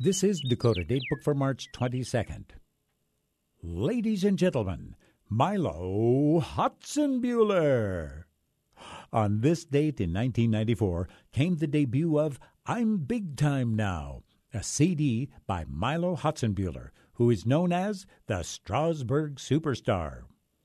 This is Dakota Datebook for March 22nd. Ladies and gentlemen, Milo Hotzenbuehler. On this date in 1994 came the debut of I'm Big Time Now, a CD by Milo Hotzenbuehler, who is known as the Strasbourg Superstar.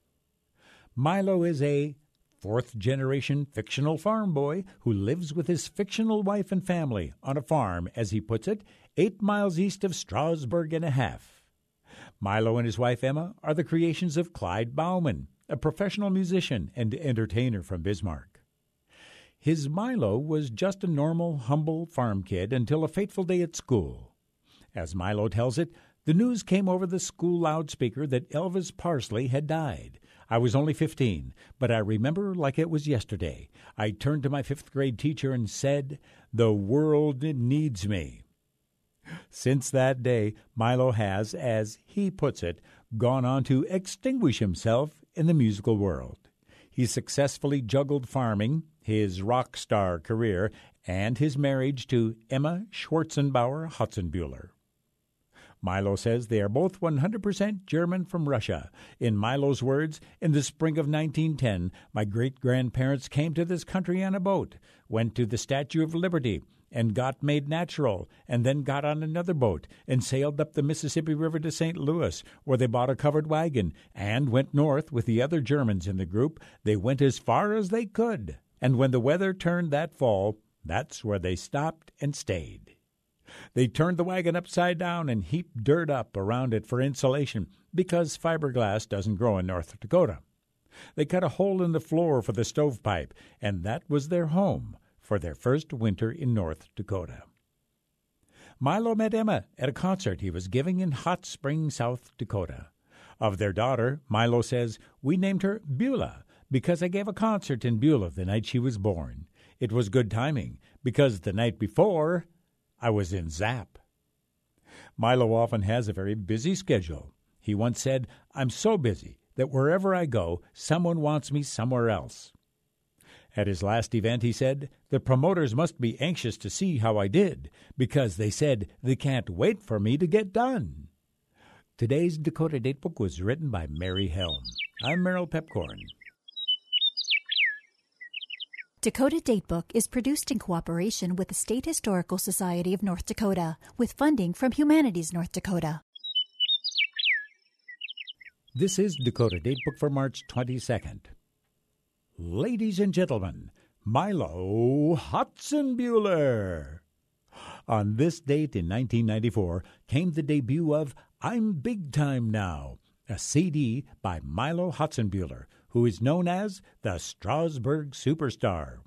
Milo is a fourth-generation fictional farm boy who lives with his fictional wife and family on a farm, as he puts it, 8 miles east of Strasbourg and a half. Milo and his wife Emma are the creations of Clyde Bauman, a professional musician and entertainer from Bismarck. His Milo was just a normal, humble farm kid until a fateful day at school. As Milo tells it, the news came over the school loudspeaker that Elvis Parsley had died. I was only 15, but I remember like it was yesterday. I turned to my 5th grade teacher and said, "The world needs me." Since that day, Milo has, as he puts it, gone on to extinguish himself in the musical world. He successfully juggled farming, his rock star career, and his marriage to Emma Schwarzenbauer Hotzenbuehler. Milo says they are both 100% German from Russia. In Milo's words, in the spring of 1910, my great-grandparents came to this country on a boat, went to the Statue of Liberty, and got made natural, and then got on another boat and sailed up the Mississippi River to St. Louis, where they bought a covered wagon, and went north with the other Germans in the group. They went as far as they could, and when the weather turned that fall, that's where they stopped and stayed. They turned the wagon upside down and heaped dirt up around it for insulation, because fiberglass doesn't grow in North Dakota. They cut a hole in the floor for the stovepipe, and that was their home for their first winter in North Dakota. Milo met Emma at a concert he was giving in Hot Springs, South Dakota. Of their daughter, Milo says, "We named her Beulah because I gave a concert in Beulah the night she was born. It was good timing, because the night before I was in Zap." Milo often has a very busy schedule. He once said, "I'm so busy that wherever I go, someone wants me somewhere else." At his last event, he said, "The promoters must be anxious to see how I did, because they said they can't wait for me to get done." Today's Dakota Datebook was written by Mary Helm. I'm Merrill Pepcorn. Dakota Datebook is produced in cooperation with the State Historical Society of North Dakota, with funding from Humanities North Dakota. This is Dakota Datebook for March 22nd. Ladies and gentlemen, Milo Hotzenbuehler. On this date in 1994 came the debut of I'm Big Time Now, a CD by Milo Hotzenbuehler, who is known as the Strasbourg Superstar.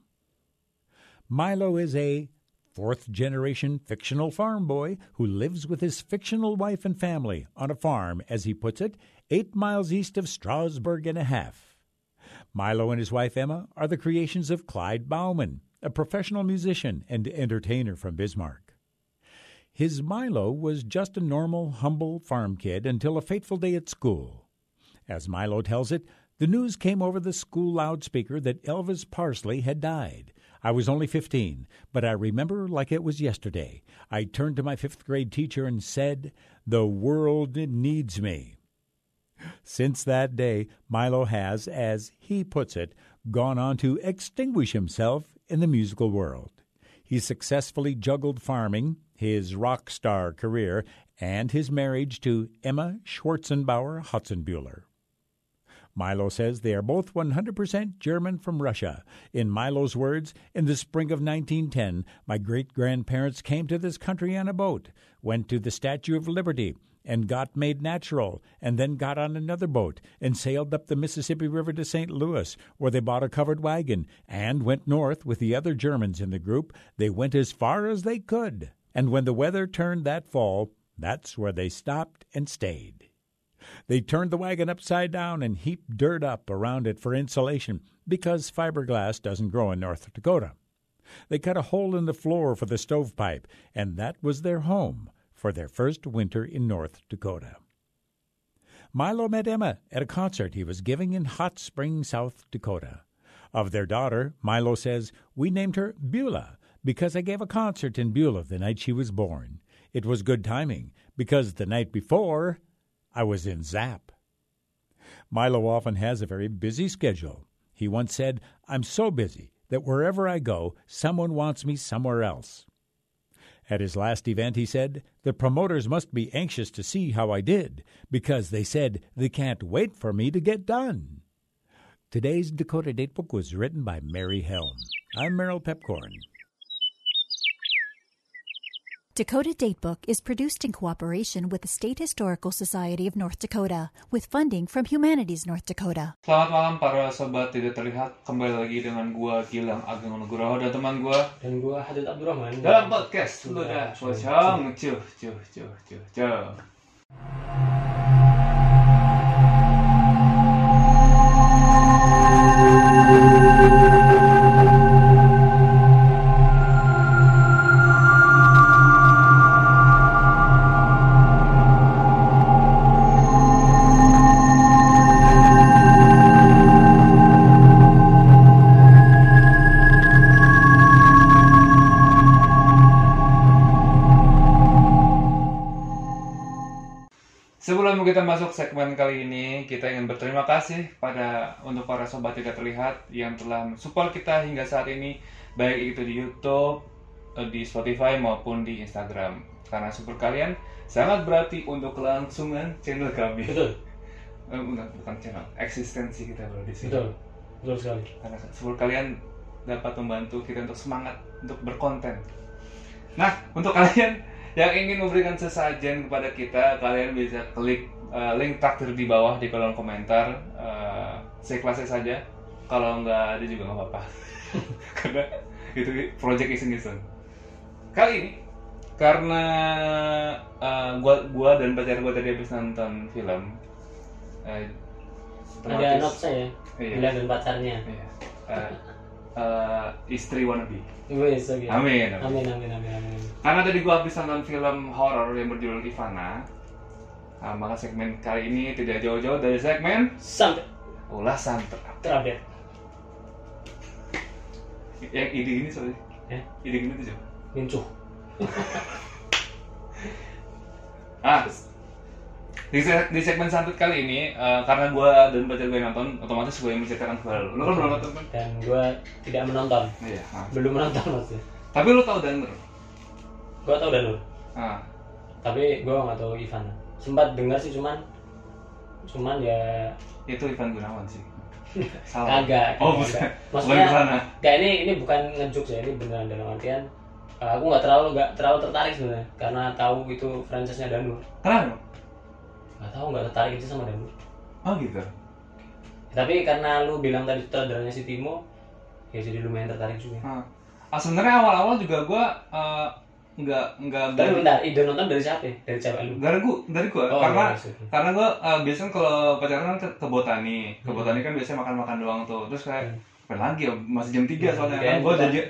Milo is a fourth-generation fictional farm boy who lives with his fictional wife and family on a farm, as he puts it, 8 miles east of Strasbourg and a half. Milo and his wife Emma are the creations of Clyde Bauman, a professional musician and entertainer from Bismarck. His Milo was just a normal, humble farm kid until a fateful day at school. As Milo tells it, the news came over the school loudspeaker that Elvis Parsley had died. I was only 15, but I remember like it was yesterday. I turned to my 5th grade teacher and said, "The world needs me." Since that day, Milo has, as he puts it, gone on to extinguish himself in the musical world. He successfully juggled farming, his rock star career, and his marriage to Emma Schwarzenbauer Hotzenbuehler. Milo says they are both 100% German from Russia. In Milo's words, in the spring of 1910, my great-grandparents came to this country on a boat, went to the Statue of Liberty, and got made natural, and then got on another boat and sailed up the Mississippi River to St. Louis, where they bought a covered wagon, and went north with the other Germans in the group. They went as far as they could, and when the weather turned that fall, that's where they stopped and stayed. They turned the wagon upside down and heaped dirt up around it for insulation, because fiberglass doesn't grow in North Dakota. They cut a hole in the floor for the stovepipe, and that was their home for their first winter in North Dakota. Milo met Emma at a concert he was giving in Hot Springs, South Dakota. Of their daughter, Milo says, "We named her Beulah because I gave a concert in Beulah the night she was born. It was good timing, because the night before, I was in Zap. Milo often has a very busy schedule. He once said, "I'm so busy that wherever I go, someone wants me somewhere else." At his last event, he said, "The promoters must be anxious to see how I did, because they said they can't wait for me to get done." Today's Dakota Datebook was written by Mary Helm. I'm Merrill Pepcorn. Dakota Datebook is produced in cooperation with the State Historical Society of North Dakota, with funding from Humanities North Dakota. Selamat malam para sobat tidak terlihat. Kembali lagi dengan gua Gilang Ageng Nugroho dan teman gua dan gua Hadid Abdurrahman dalam podcast Sudah Pocong. Cuh. Sebelum kita masuk segmen kali ini, kita ingin berterima kasih untuk para sobat tidak terlihat yang telah support kita hingga saat ini, baik itu di YouTube, di Spotify maupun di Instagram. Karena support kalian sangat berarti untuk kelangsungan channel kami. Betul. Bukan channel, eksistensi kita bro di sini. Betul sekali. Karena support kalian dapat membantu kita untuk semangat untuk berkonten. Nah, untuk kalian yang ingin memberikan sesajen kepada kita, kalian bisa klik link traktir di bawah di kolom komentar. Seikhlasnya saja. Kalau nggak ada juga nggak apa-apa. Karena itu project iseng-iseng. Kali ini karena gua dan pacar gua tadi habis nonton film. Ada anak saya, iya. Gilang dan pacarnya. Iya. Istri wannabe. Wes, okay. Amin. Karena tadi gua habis nonton film horor yang berjudul Ivana, maka segmen kali ini tidak jauh-jauh dari segmen Santet. Ulasan Terupdate. Yang ide gini soalnya. Ide gini tuh coba. Mincuh. Di segmen santet kali ini, karena gua dan pacar gue nonton, otomatis gue yang menceritakan kepada lu. Lu kan belum nonton kan? Dan gua tidak menonton. Iya. Belum menonton maksudnya. Tapi lu tahu Danur? Gua tahu Danur. Tapi gua nggak tahu Ivana. Sempat dengar sih, cuman ya itu Ivan Gunawan sih. Salah. Kagak. Bukan. Maksudnya kayak ini bukan ngejuk ya, ini beneran dalam artian aku nggak terlalu tertarik sebenarnya karena tahu itu franchise-nya Danur. Kenapa? Nggak tertarik itu sama Danur. Oh gitu. Tapi karena lu bilang tadi sutradaranya si Timo, ya jadi lumayan tertarik juga. Sebenarnya awal-awal juga gue nggak. Tapi bentar, ide nonton dari siapa? Dari cewek lu? Dari gue. Karena gue biasanya kalau pacaran kan ke botani. Ke botani kan biasanya makan doang tuh. Terus kayak apa lagi ya? Masih jam 3 soalnya kan. Gue jadi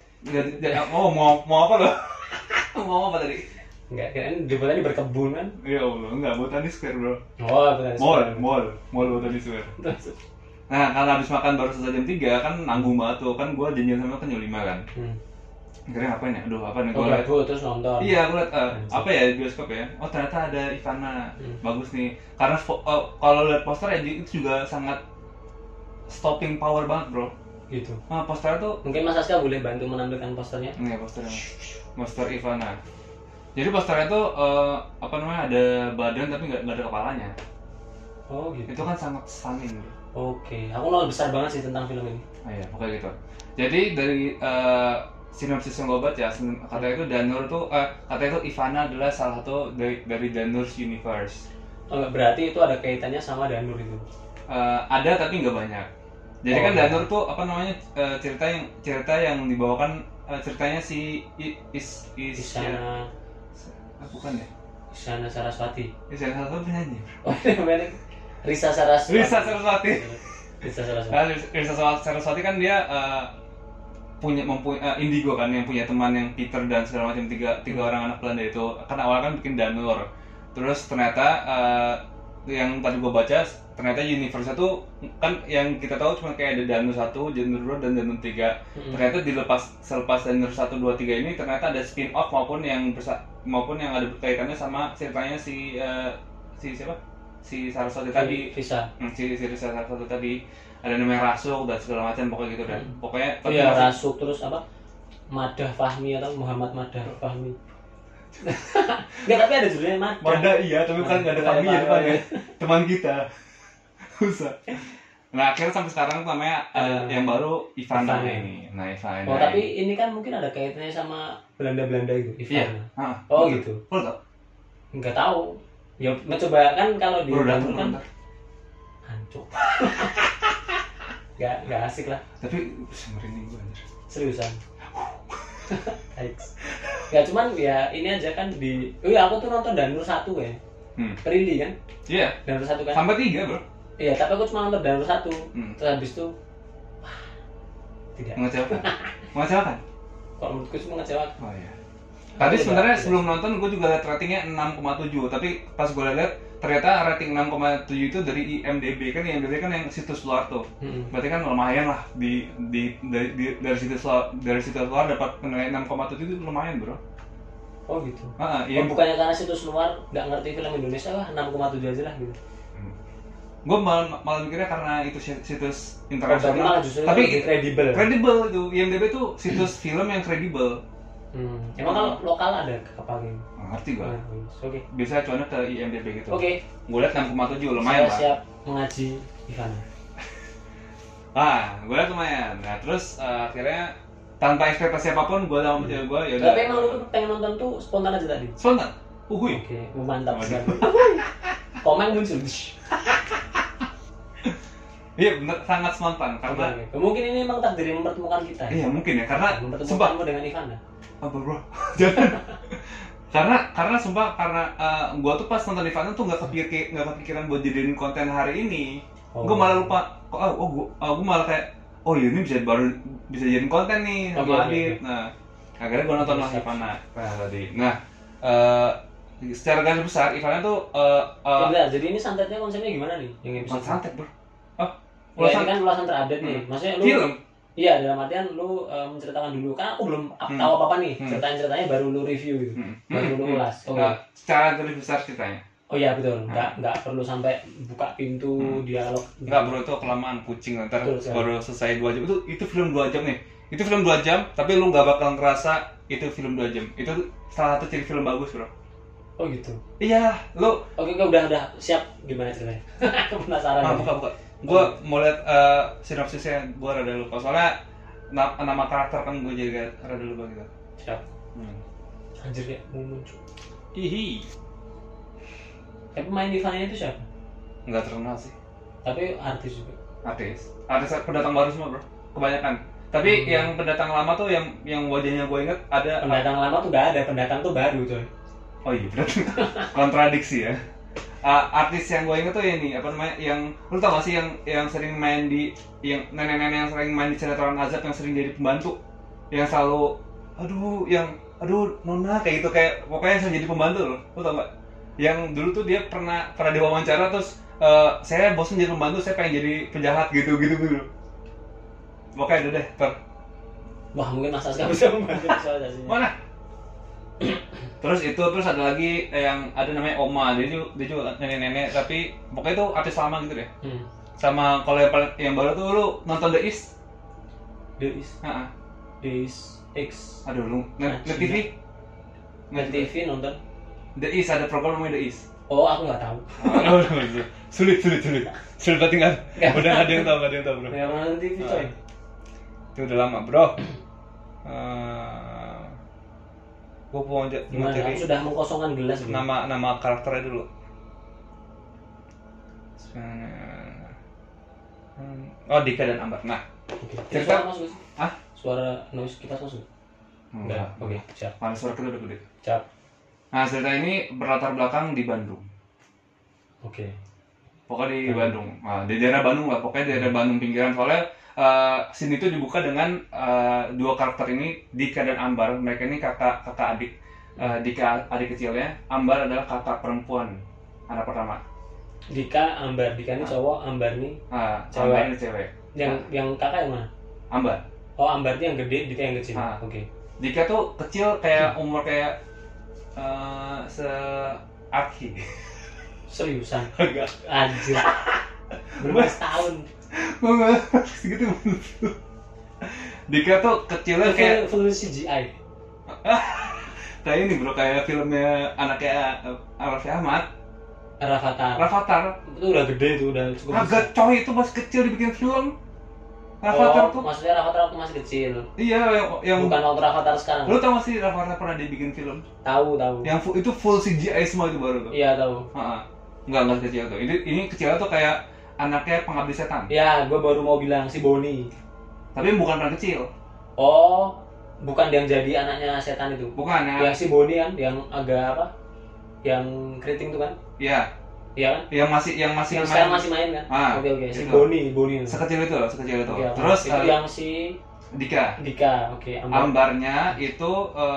mau apa lo? Mau apa tadi? Enggak, kan di botani berkebun kan? Iya Allah, enggak, Botani Square bro. Oh, Botani Square. Mall Botani Square. Nah, karena habis makan baru selesai jam 3 kan nanggung banget tuh. Kan gue janjian sama kan jam 5 kan. Kira ngapain ya? Aduh, apa nih? Gue liat terus nonton. Iya, gue liat apa ya di bioskop ya? Oh, ternyata ada Ivana. Bagus nih. Karena kalau lihat poster ya itu juga sangat stopping power banget bro. Gitu. Posternya tuh mungkin Mas Aska boleh bantu menampilkan posternya? Iya, poster Ivana. Jadi posternya tuh ada badan tapi nggak ada kepalanya. Oh gitu. Itu kan sangat stunning. Oke, aku nol besar banget sih tentang film ini. Iya, pokoknya gitu. Jadi dari sinopsis yang gue baca, katanya itu Danur tuh katanya itu Ivana adalah salah satu dari Danur's universe. Oh, berarti itu ada kaitannya sama Danur itu? Ada tapi nggak banyak. Jadi kan Danur tuh cerita yang dibawakan ceritanya si Isyana. Bukan ya? Isyana Saraswati. Isyana Saraswati penyanyi. Oh, ini Risa Saraswati. Risa Saraswati kan dia mempunyai Indigo kan, yang punya teman yang Peter dan segala macam tiga orang anak Belanda itu. Kan awalnya kan bikin Danur. Terus ternyata yang tadi gue baca ternyata universe itu kan yang kita tahu cuma kayak ada Danur 1, Danur 2 dan Danur 3. Ternyata selepas Danur 1, 2, 3 ini ternyata ada spin off maupun yang ada berkaitannya sama ceritanya si siapa? Si Saraswati tadi. Bisa. Si Saraswati tadi. Ada namanya Rasuk dan segala macam pokoknya gitu dan pokoknya iya Rasuk terus apa Madah Fahmi atau Muhammad Madah Fahmi. Enggak, tapi ada judulnya Madah. Madah iya, tapi kan nggak ada Fahmi ya depannya. Teman kita. Usah. Nah akhirnya sampai sekarang namanya yang baru Ivana ini. Nah Ivana. Oh tapi ini kan mungkin ada kaitannya sama Belanda itu Ivana. Iya. Oh gitu. Lo tau? Enggak tahu. Ya mencoba kan kalau di Bandung kan hancur. Gak asik lah. Tapi merinding gue anjir. Seriusan. Ya cuman ya ini aja kan oh ya aku tuh nonton Danur 1 ya. Prilly kan? Iya. Danur 1 kan? Sampai 3 bro. Iya, tapi aku cuma nonton Danur 1. Terus habis itu tidak. Mengecewakan? Kalau menurutku cuma mengecewakan. Oh iya. Tadi sebenarnya sebelum nonton gue juga liat ratingnya 6,7, tapi pas gue liat ternyata rating 6,7 itu dari IMDb kan yang situs luar tuh. Berarti kan lumayan lah dari situs luar dapat penilaian 6,7 itu lumayan bro. Oh gitu. Iya. Bukannya karena situs luar nggak ngerti film Indonesia lah 6,7 aja lah gitu. Gue malah mikirnya karena itu situs internasional. Tapi kredibel. Kredibel itu IMDb itu situs film yang kredibel. Emang kalau lokal ada apa gitu? Ngerti gue. Oke. Biasa cuannya ke IMDb gitu. Oke. Gue liat 6,7 lumayan lah. Saya siap mengaji Ivana. Gue liat lumayan. Nah terus akhirnya tanpa ekspektasi apapun gue sama cewek gue ya udah. Tapi emang lu tuh pengen nonton tuh spontan aja tadi? Spontan? Uhuy. Oke, mantap sekali. Komen muncul. Iya bener, sangat spontan karena mungkin ini emang takdir yang mempertemukan kita. Iya mungkin ya, karena mempertemukanmu dengan Ivana. Apa bro? Jangan. karena sumpah gue tuh pas nonton Ivana tuh nggak kepikiran buat jadiin konten hari ini. Gue malah lupa. Gue malah kayak iya ini bisa jadiin konten nih sama Adit. Nah akhirnya gue nonton lah Ivana tadi. Nah secara garis besar Ivana tuh jadi ini santetnya konsepnya gimana nih? Yang santet bro. Ya ini kan ulasan terupdate nih, maksudnya lu film? Iya, dalam artian lu menceritakan dulu, kan aku belum tahu apa-apa nih, ceritanya baru lu review gitu, baru lu ulas. Secara garis besar ceritanya? Oh iya betul, nggak perlu sampai buka pintu dialog. Nggak bro, itu kelamaan kucing, ntar baru selesai 2 jam, itu film 2 jam nih. Itu film 2 jam, tapi lu nggak bakal ngerasa itu film 2 jam. Itu salah satu ciri film bagus bro. Oh gitu? Iya, lu... Oke, udah siap, gimana ceritanya? Aku penasaran. Buka. Gue mau lihat sinopsisnya, gue rada lupa soalnya nama karakter kan gue jadi rada lupa gitu. Siap. Anjir ya, mau muncul. Hihi. Tapi pemain Ivana itu siapa? Nggak terkenal sih. Tapi artis juga. Artis pendatang baru semua bro, kebanyakan. Tapi yang pendatang lama tuh yang wajahnya gue inget ada. Pendatang lama tuh nggak ada, pendatang tuh baru coy. Oh iya berarti kontradiksi ya. Artis yang gue inget tuh ini apa namanya yang lu tau gak sih yang sering main di yang nenek-nenek yang sering main di sinetron Azab yang sering jadi pembantu yang selalu aduh nona kayak gitu kayak pokoknya yang sering jadi pembantu loh, lu tau gak? Yang dulu tuh dia pernah diwawancara terus saya bosan jadi pembantu, saya pengen jadi penjahat gitu. Pokoknya udah deh wah mungkin Mas Aska bisa membantu soalnya sih. Mana? Terus ada lagi yang ada namanya Oma, dia juga nenek-nenek tapi pokoknya itu artis lama gitu deh. Sama kalau yang baru tuh lu nonton The East? The East X. Aduh lu Net TV? Net TV nonton? The East ada program namanya The East. Oh aku nggak tahu. Sulit banget tinggal. Udah nggak ada yang tahu bro. Ya nonton TV coy. Itu udah lama bro. Gue mau cari sudah mengkosongkan gelas gitu. Nama karakternya dulu. Oh Dika dan Ambar. Nah cerita masuk sih? Hah? Suara noise kita masuk? Enggak. Oke siap. Mana suara kita udah gede? Siap. Nah cerita ini berlatar belakang di Bandung. Oke. Pokoknya di Bandung. Nah, di daerah Bandung lah. Pokoknya di daerah Bandung pinggiran soalnya. Scene itu dibuka dengan dua karakter ini, Dika dan Ambar. Mereka ini kakak adik. Dika adik kecilnya, Ambar adalah kakak perempuan anak pertama. Dika, Ambar. Dika ini cowok, Ambar nih cewek. Ambar ini cewek. Yang kakak yang mana? Ambar. Oh, Ambar itu yang gede, Dika yang kecil. Oke. Dika tuh kecil kayak umur kayak Aki. Seriusan? Enggak. Anjir. Berapa tahun? Segitu. Dika tuh kecilnya kayak full CGI. kayak ini bro, kayak filmnya anaknya Raffi Ahmad. Rafathar. Itu udah gede tuh, udah cukup. Agak coy itu pas kecil dibikin film. Rafathar tuh. Maksudnya Rafathar waktu masih kecil. Iya, yang bukan waktu Rafathar sekarang. Lu tau gak sih Rafathar pernah dibikin film? Tahu. Yang itu full CGI semua itu baru tuh. Iya, tahu. Enggak kecil tuh. Ini kecilnya tuh kayak anaknya pengabdi setan. Iya, gue baru mau bilang si Boni. Tapi bukan anak kecil. Oh, bukan yang jadi anaknya setan itu. Bukan ya. Yang si Boni kan, yang agak apa? Yang keriting tuh kan? Iya. Iya kan? Yang sekarang masih main kan? Oke. Si Boni. Sekecil itu. Okay, terus itu yang si Dika. Oke. Ambarnya itu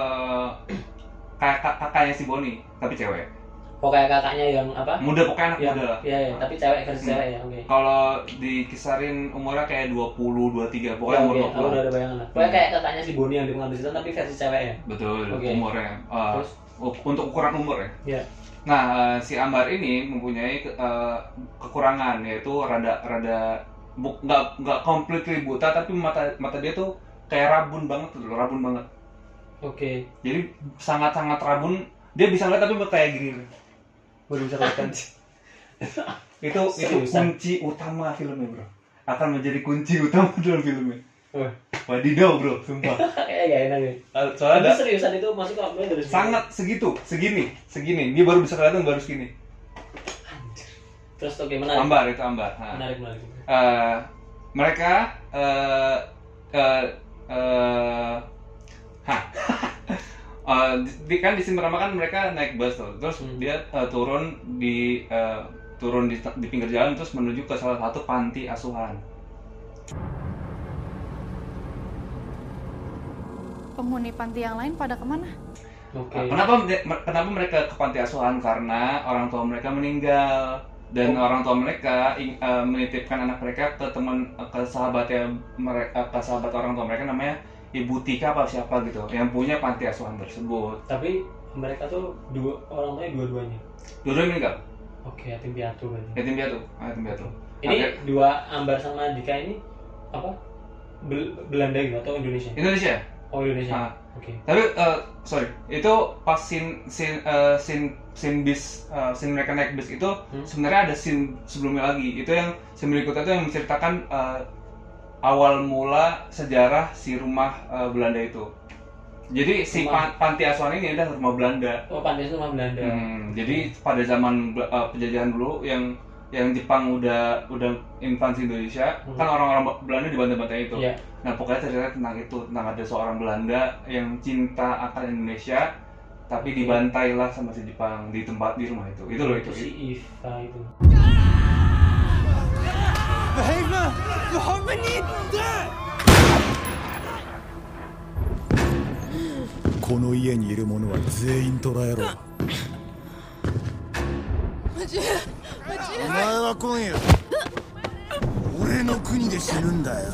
kayak kakaknya si Boni, tapi cewek. Oh, kayak kakaknya yang apa? Muda, pokoknya anak muda lah. Iya, tapi cewek versi cewek ya. Oke. Kalau dikisarin umurnya kayak 20, 23, pokoknya umur 20. Aku udah ada bayangan lah. Pokoknya kayak kakaknya si Boni yang di pengambil setan tapi versi cewek ya. Betul, umurnya. Terus untuk ukuran umur ya. Iya. Nah, si Ambar ini mempunyai kekurangan, yaitu rada nggak completely buta, tapi mata dia tuh kayak rabun banget. Oke. Jadi sangat rabun. Dia bisa ngeliat tapi kayak gini. Baru bisa kelihatan. itu kunci utama filmnya, bro. Akan menjadi kunci utama dalam filmnya. Wadidaw, bro, sumpah. Kayak gak enak nih. Soalnya seriusan itu masuk ke apa dari sangat segini. Dia baru bisa kelihatan baru segini. Anjir. Terus oke, menarik. Ambar itu Ambar. Menarik. Mereka kan di scene pertama kan mereka naik bus tuh. Terus dia turun di pinggir jalan terus menuju ke salah satu panti asuhan. Penghuni panti yang lain pada kemana? Okay. Kenapa mereka ke panti asuhan? Karena orang tua mereka meninggal dan orang tua mereka menitipkan anak mereka ke sahabat orang tua mereka, namanya Ibu Tika apa siapa gitu, yang punya panti asuhan tersebut. Tapi mereka tuh orang tuanya dua-duanya. Dua-duanya meninggal. Oke, yatim piatu berarti. Yatim piatu. Ini dua Ambar sama Dika ini apa? Belanda gitu atau Indonesia? Indonesia. Oh, Indonesia. Oke. Tapi itu pas scene mereka naik bis itu sebenarnya ada scene sebelumnya lagi. Itu yang scene berikutnya itu yang menceritakan awal mula sejarah si rumah Belanda itu. Jadi si panti asuhan ini adalah rumah Belanda. Oh, panti asuhan rumah Belanda. Jadi pada zaman penjajahan dulu yang Jepang udah invasi Indonesia, kan orang-orang Belanda dibantai-bantai itu. Yeah. Nah, pokoknya cerita tentang itu, tentang ada seorang Belanda yang cinta akan Indonesia, tapi dibantailah sama si Jepang di rumah itu. Itu loh itu. Si Iva itu. Behavior, you harmony there. この家にいる者は全員捕らえろ。お前は今夜俺の国で死ぬんだよ。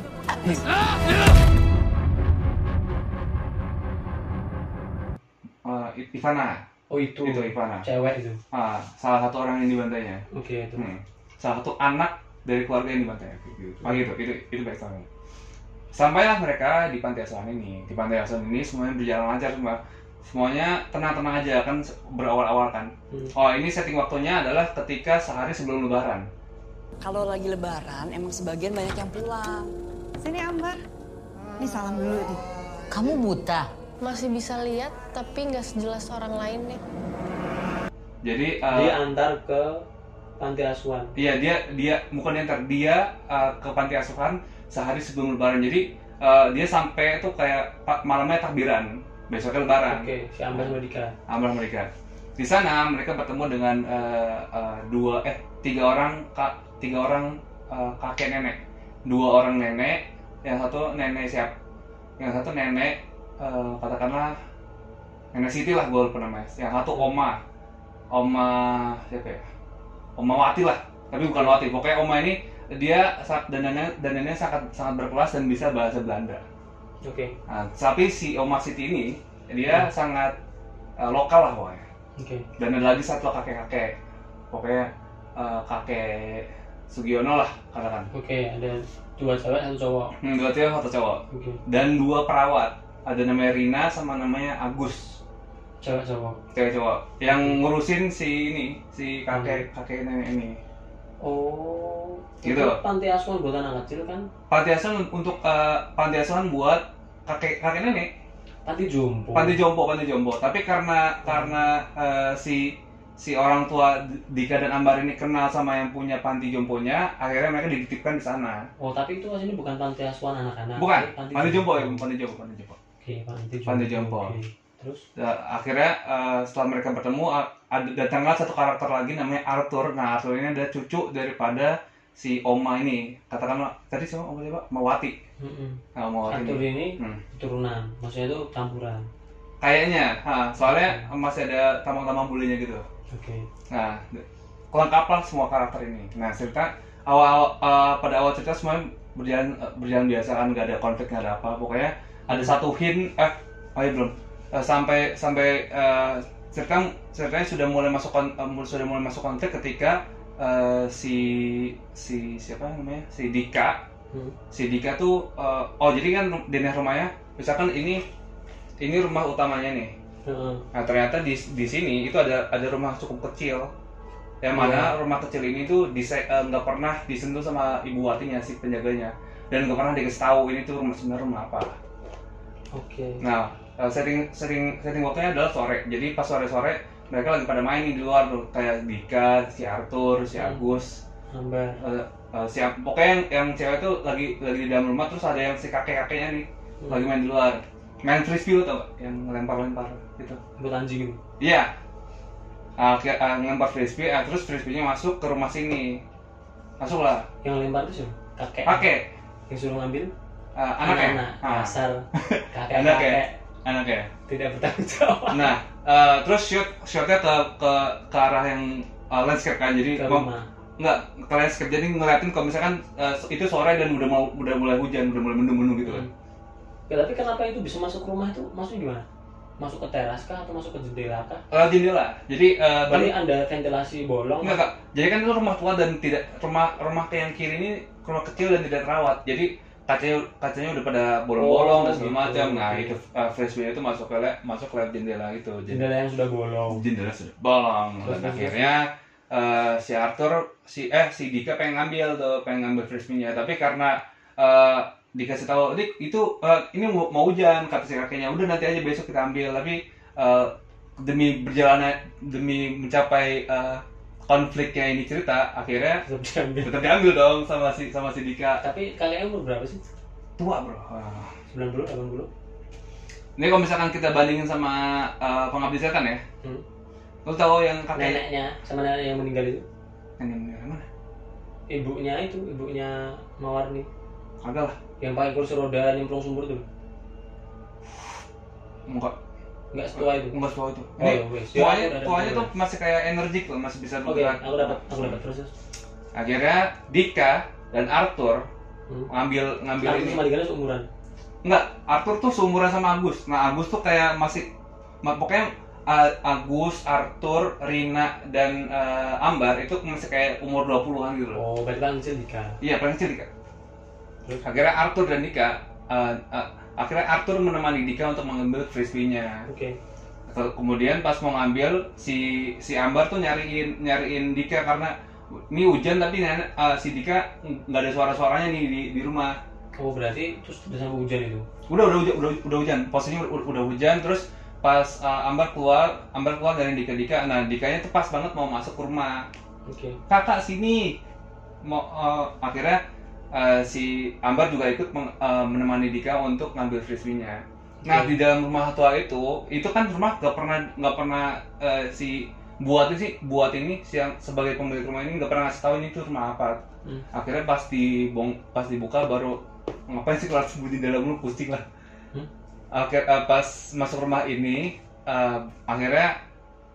Ivana. Oh itu Ivana. Cewek itu. Salah satu orang yang dibantainya. Oke, itu. Salah satu anak dari keluarga yang dibantai. Itu backstory. Sampailah mereka di panti asuhan ini. Di panti asuhan ini semuanya berjalan lancar semua. Semuanya tenang-tenang aja kan, berawal-awal kan. Oh, ini setting waktunya adalah ketika sehari sebelum Lebaran. Kalau lagi Lebaran emang sebagian banyak yang pulang. Sini Ambar. Nih salam dulu nih. Kamu buta? Masih bisa lihat tapi nggak sejelas orang lain nih. Jadi dia antar ke panti asuhan. Iya, dia bukan antar, dia ke panti asuhan sehari sebelum Lebaran. Jadi dia sampai tuh kayak malamnya takbiran, besoknya Lebaran. Oke, si Ambar sama Dika. Ambar sama Dika. Di sana mereka bertemu dengan tiga orang kakek nenek. 2 orang nenek, yang satu nenek Yang satu nenek katakanlah nenek Siti lah, gue lupa namanya. Yang satu oma siapa ya? Oma Wati lah, tapi bukan Wati. Pokoknya Oma ini dia dandanannya sangat berkelas dan bisa bahasa Belanda. Oke. Nah, tapi si Oma Siti ini dia sangat lokal lah pokoknya. Oke. Dan ada lagi satu kakek-kakek, pokoknya kakek Sugiono lah katakan. Oke, ada 2 cewek 1 cowok. 2 cewek 1 cowok. Oke. Dan 2 perawat. Ada namanya Rina sama namanya Agus. Cewek cowok. Cewek cowok. Yang ngurusin si kakek nenek ini. Oh. Gitu. Itu panti asuhan buat anak kecil kan? Panti asuhan untuk panti asuhan buat kakek nenek. Panti jompo. Panti jompo. Tapi karena si orang tua Dika dan Ambar ini kenal sama yang punya panti jomponya, akhirnya mereka dititipkan di sana. Oh, tapi itu aslinya bukan panti asuhan anak-anak. Bukan. Panti Jompo. Oke, Panti jompo. Oke. Terus Akhirnya setelah mereka bertemu datanglah satu karakter lagi namanya Arthur. Nah, Arthur ini adalah cucu daripada si Oma ini. Katakanlah tadi siapa Oma siapa? Mawati. Nah, Mawati Arthur ini. ini turunan. Maksudnya itu campuran. Kayaknya, soalnya masih ada tamang-tamang bulenya gitu. Oke. Nah, lengkaplah semua karakter ini. Nah, cerita pada awal cerita semuanya berjalan biasa kan, nggak ada konflik, nggak ada apa. Pokoknya ada satu hint, belum sampai ceritanya sudah mulai masuk konflik ketika siapa namanya si Dika tuh jadi kan denah rumahnya, misalkan ini rumah utamanya nih. Nah, ternyata di sini itu ada rumah cukup kecil, yang mana rumah kecil ini tuh nggak pernah disentuh sama ibu Watinya, si penjaganya, dan nggak pernah dikasih tahu ini tuh sebenarnya rumah apa. Oke. Nah, setting waktunya adalah sore. Jadi pas sore mereka lagi pada main di luar tuh, kayak Dika, si Arthur, si Agus, Ambar. Pokoknya yang cewek tuh lagi di dalam rumah, terus ada yang si kakeknya nih lagi main di luar. Main frisbee lo tau gak? Yang ngelempar gitu. Buat anjing gitu? Iya. Ngelempar frisbee, terus frisbee-nya masuk ke rumah sini. Masuklah. Yang lempar itu siapa? Kakek. Yang suruh ngambil? Anaknya. Kasar. Kakek. Anaknya. Tidak bertanggung jawab. Nah, terus shotnya ke arah yang landscape kan, jadi ke rumah. Enggak, ke landscape, jadi ngeliatin kalau misalkan itu sore dan udah mulai hujan, udah mulai mendung-mendung gitu kan. Ya, tapi kenapa itu bisa masuk ke rumah itu? Maksudnya gimana? Masuk ke teras kah atau masuk ke jendela kah? Jendela. Jadi tapi ada ventilasi bolong. Enggak, Kak. Jadi kan itu rumah tua dan tidak rumah ke yang kiri ini rumah kecil dan tidak terawat. Jadi kacanya udah pada bolong-bolong dan segala macam. Nah, itu frisbee itu masuk ke lewat jendela itu. Jendela yang sudah bolong. Jendela sudah bolong. Dan akhirnya si Arthur si Dika pengen ngambil frisbee-nya, tapi karena dikasih tahu ini mau hujan, kata si kakeknya, udah nanti aja besok kita ambil. Tapi demi mencapai konfliknya ini cerita, akhirnya tetap diambil dong sama si Dika. Tapi kakeknya umur berapa sih? Tua bro. 90, 80. Ini kalau misalkan kita bandingin sama Pengabdi Setan ya, lo tahu yang kakek neneknya sama nenek yang meninggal itu? Nenek meninggal mana? Ibunya Mawarni. Agak lah. Yang pakai kursi roda nyemplung sumur tuh. Enggak setua itu. Enggak setua itu. Tuanya tuh masih kayak energik loh, masih bisa bergerak. Aku dapat terus. Akhirnya Dika dan Arthur ngambil Arthur ini. Sama Dika seumuran. Enggak, Arthur tuh seumuran sama Agus. Nah, Agus tuh kayak pokoknya Agus, Arthur, Rina, dan Ambar itu masih kayak umur 20-an gitu loh. Oh, berarti paling kecil Dika. Iya, paling kecil Dika. Akhirnya Arthur dan Dika, Arthur menemani Dika untuk mengambil frisbee-nya. Oke. Kemudian pas mau ngambil, si Ambar tuh nyariin Dika karena ini hujan, tapi si Dika nggak ada suara-suaranya nih di rumah. Oh, berarti terus udah sampai hujan itu? Udah hujan. Posisinya udah hujan, terus pas Ambar keluar dari Dika. Nah, Dikanya tuh pas banget mau masuk ke rumah. Oke. Kakak sini. Akhirnya si Ambar juga ikut menemani Dika untuk ngambil frisbee-nya. Nah, di dalam rumah tua itu kan rumah nggak pernah si buat ini yang sebagai pemilik rumah ini nggak pernah ngasih tahu ini tuh rumah apa. Akhirnya pas dibuka baru ngapain sih keluar sembunyi dalam lu, pusing lah. Pas masuk rumah ini akhirnya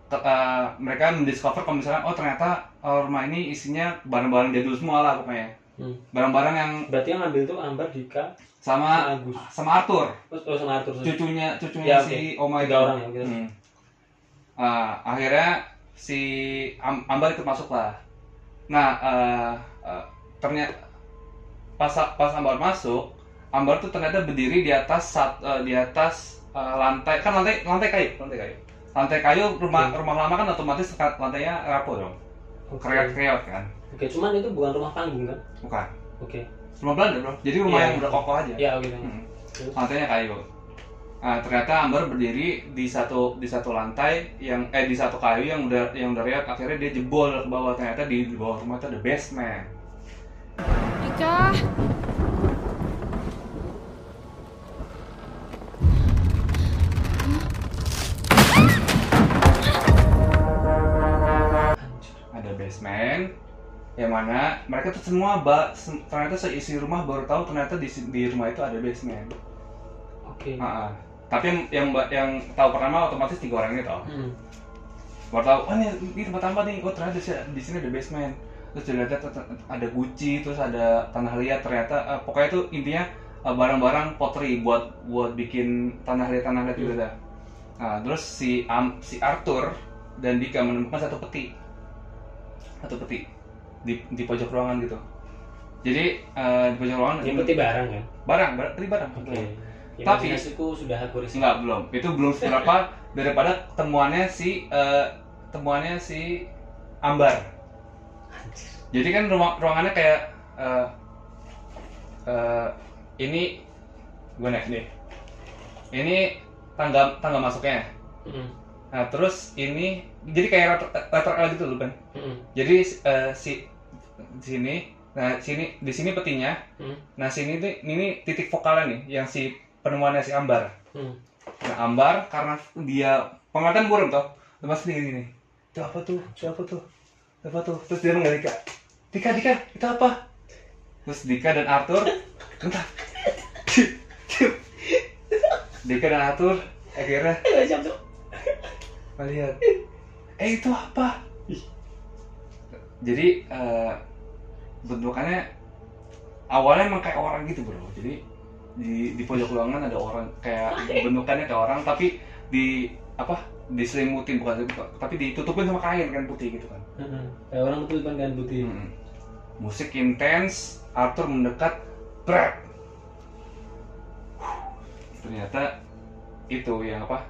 mereka mendiscover kalau misalkan ternyata rumah ini isinya barang-barang jadul semua lah pokoknya. Barang-barang yang berarti yang ngambil tuh Ambar, Dika, sama Agus, sama Arthur. sama Arthur. Cucunya Ya, si Oma itu. 3 orang ya gitu. Akhirnya si Ambar ikut masuk lah. Nah, ternyata pas Ambar masuk, Ambar tuh ternyata berdiri di atas lantai, kan lantai kayu. Lantai kayu rumah lama kan otomatis lantainya rapuh dong. Kreot kan. Oke, cuman itu bukan rumah panggung kan? Bukan. Oke. Rumah Belanda, Bro. Jadi rumah yang udah kokoh aja. Iya, gitu. Lantainya kayu. Ternyata Ambar berdiri di satu lantai yang di satu kayu yang udah reot, akhirnya dia jebol ke bawah. Ternyata di bawah rumah itu ada basement. Dika. Ada basement yang mana mereka tuh semua ternyata seisi rumah baru tahu ternyata di rumah itu ada basement. Oke. Tapi yang tahu pertama otomatis 3 orang ini tahu. Baru tahu, ini tempat tambah nih. Ternyata di sini ada basement. Terus dilihat ada guci, terus ada tanah liat. Ternyata pokoknya itu intinya barang-barang pottery buat bikin tanah liat gitu dah. Nah, terus si Arthur dan Dika menemukan satu peti di pojok ruangan gitu. Jadi di pojok ruangan ini peti barang kan? Peti barang. Oke. Tapi itu sudah aku risiko. Enggak, belum. Itu belum seberapa daripada temuannya si Ambar. Jadi kan ruangannya kayak ini gimana nih? Ini tangga masuknya. Nah, terus ini jadi kayak letter L gitu loh, kan. Jadi di sini petinya. Nah, ini titik vokalnya nih yang si penemuannya si Ambar. Nah, Ambar karena dia penglihatan burung toh, lepas gini. Itu apa tuh? Terus dia nggak Dika, itu apa? Terus Dika dan Arthur, bentar. Dika dan Arthur akhirnya melihat, itu apa? Jadi bentukannya awalnya emang kayak orang gitu, Bro. Jadi di pojok ruangan ada orang kayak bentukannya kayak orang, tapi diselimutin, tapi ditutupin sama kain kan putih gitu kan. Kayak orang tutupin kain putih. Musik intens, Arthur mendekat, brap. Ternyata itu yang apa?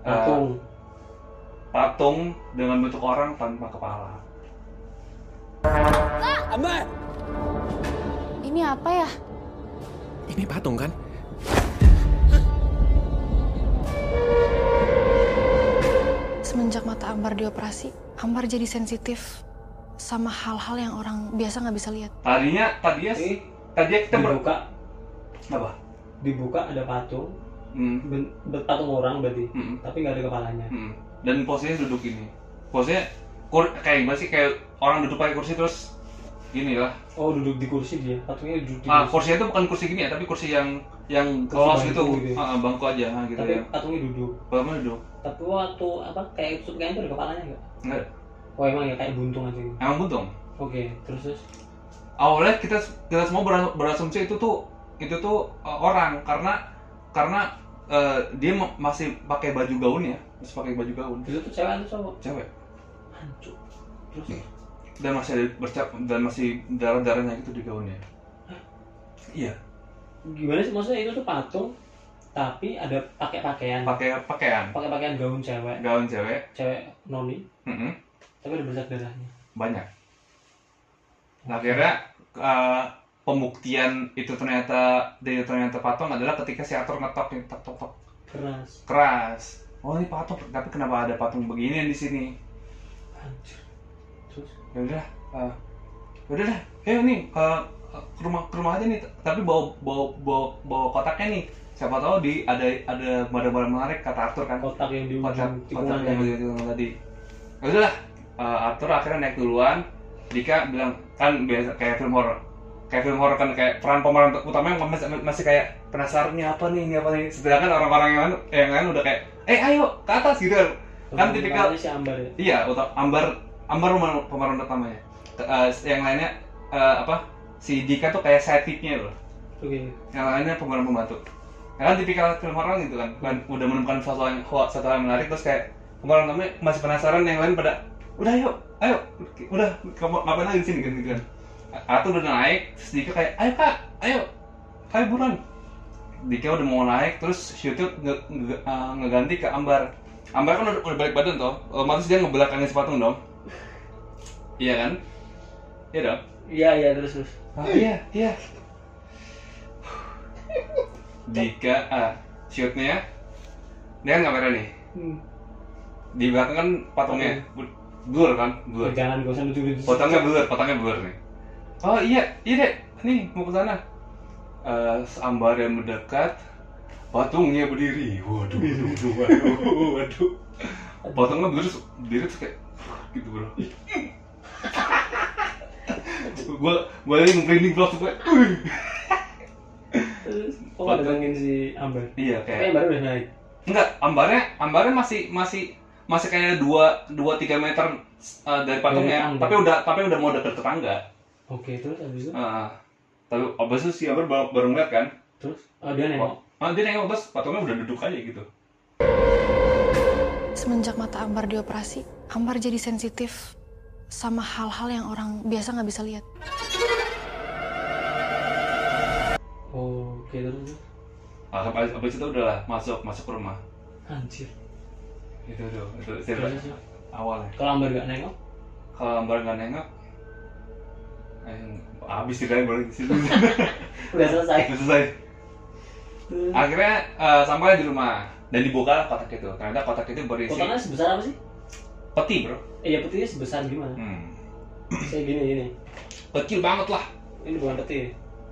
Patung dengan bentuk orang tanpa kepala. Ambar! Ini apa ya? Ini patung kan? Semenjak mata Ambar dioperasi, Ambar jadi sensitif sama hal-hal yang orang biasa nggak bisa lihat. Tadinya kita dibuka. Apa? Dibuka ada patung. Patung orang berarti, tapi nggak ada kepalanya. Dan posisinya duduk ini. Posisinya kayak gimana sih? Kayak orang duduk pakai kursi terus gini lah. Oh, duduk di kursi dia. Patungnya duduk di kursi. Kursinya itu bukan kursi gini ya, tapi kursi yang kelos gitu. Bangku aja gitu tapi ya. Patungnya duduk. Patungnya duduk. Tapi waktu kayak tutup kain itu ada kepalanya nggak? Nggak. Oh, emang ya kayak buntung aja gitu. Emang buntung. Oke, terus awalnya kita semua berasumsi itu tuh orang karena dia masih pakai baju gaun ya, masih pakai baju gaun. Itu tuh cewek atau cowok? Cewek. Hancur. Terus dan masih darah-darahnya gitu di gaunnya. Iya. Gimana sih maksudnya itu tuh patung tapi ada pakai pakaian. Pakai pakaian gaun cewek. Cewek noni. Tapi ada berdarah-darahnya. Banyak. Nah, akhirnya pembuktian itu ternyata patung adalah ketika si Arthur ngetok nih, tok. Keras. Oh, ini patung, tapi kenapa ada patung begini di sini? Hancur. Terus? Ya udah dah. Nih ke rumah aja nih, tapi bawa kotaknya nih. Siapa tahu ada barang-barang menarik, kata Arthur kan. Kotak yang di ujung tikungan tadi. Ya udah lah. Arthur akhirnya naik duluan. Dika bilang, kan biasa kayak film horor kan, kayak pemeran utamanya masih kayak penasaran ini apa nih. Sedangkan orang-orang yang lain udah kayak ayo ke atas gitu kan. Kan tipikal si Ambar ya? Iya, Ambar pemeran utamanya. Yang lainnya si Dika tuh kayak sidekick-nya loh. Oke. Yang lainnya pemeran pembantu. Kan tipikal film horor gitu kan. Udah menemukan satu hal yang menarik, terus kayak pemeran utamanya masih penasaran, yang lain pada udah ayo, udah kamu ngapain lagi di sini gitu kan. Atau udah naik, terus Dika kayak ayo buruan. Dika udah mau naik, terus shootnya ngeganti ke Ambar. Ambar kan udah balik badan toh, otomatis dia ngebelakangin si patung dong. Iya kan? Iya dong? Iya terus. Iya. Dika shootnya dia kan kamera nih. Di belakang kan patungnya blur kan? Blur. Jangan gak usah lucu-lucu. Potongnya blur nih. Oh iya deh, nih mau ke sana. Ambar yang mendekat, patungnya berdiri. Waduh. Patungnya berdiri terus kayak gitu bro. Gue lagi nge-branding vlog tuh kayak. Kok ada bangin si Ambar? Iya kayak. Ambar udah naik. Enggak, Ambarnya masih kayak 2-3 meter dari patungnya, tapi udah mau deket ke tangga. Oke, terus habis itu? Tapi abis itu si Ambar baru ngeliat kan. Terus? Dia nengok? Dia nengok, terus patungnya udah duduk aja gitu. Semenjak mata Ambar dioperasi, Ambar jadi sensitif sama hal-hal yang orang biasa nggak bisa lihat. Oke, terus? Abis itu udahlah masuk ke rumah. Anjir. Itu cerita awalnya. Kalau Ambar nggak nengok? Habis ceritanya boleh di situ. Udah selesai. Akhirnya sampai di rumah dan dibuka kotak itu. Ternyata kotak itu berisi. Kotaknya sebesar apa sih? Peti bro. Iya petinya sebesar gimana? Kayak gini. Kecil banget lah. Ini bukan peti.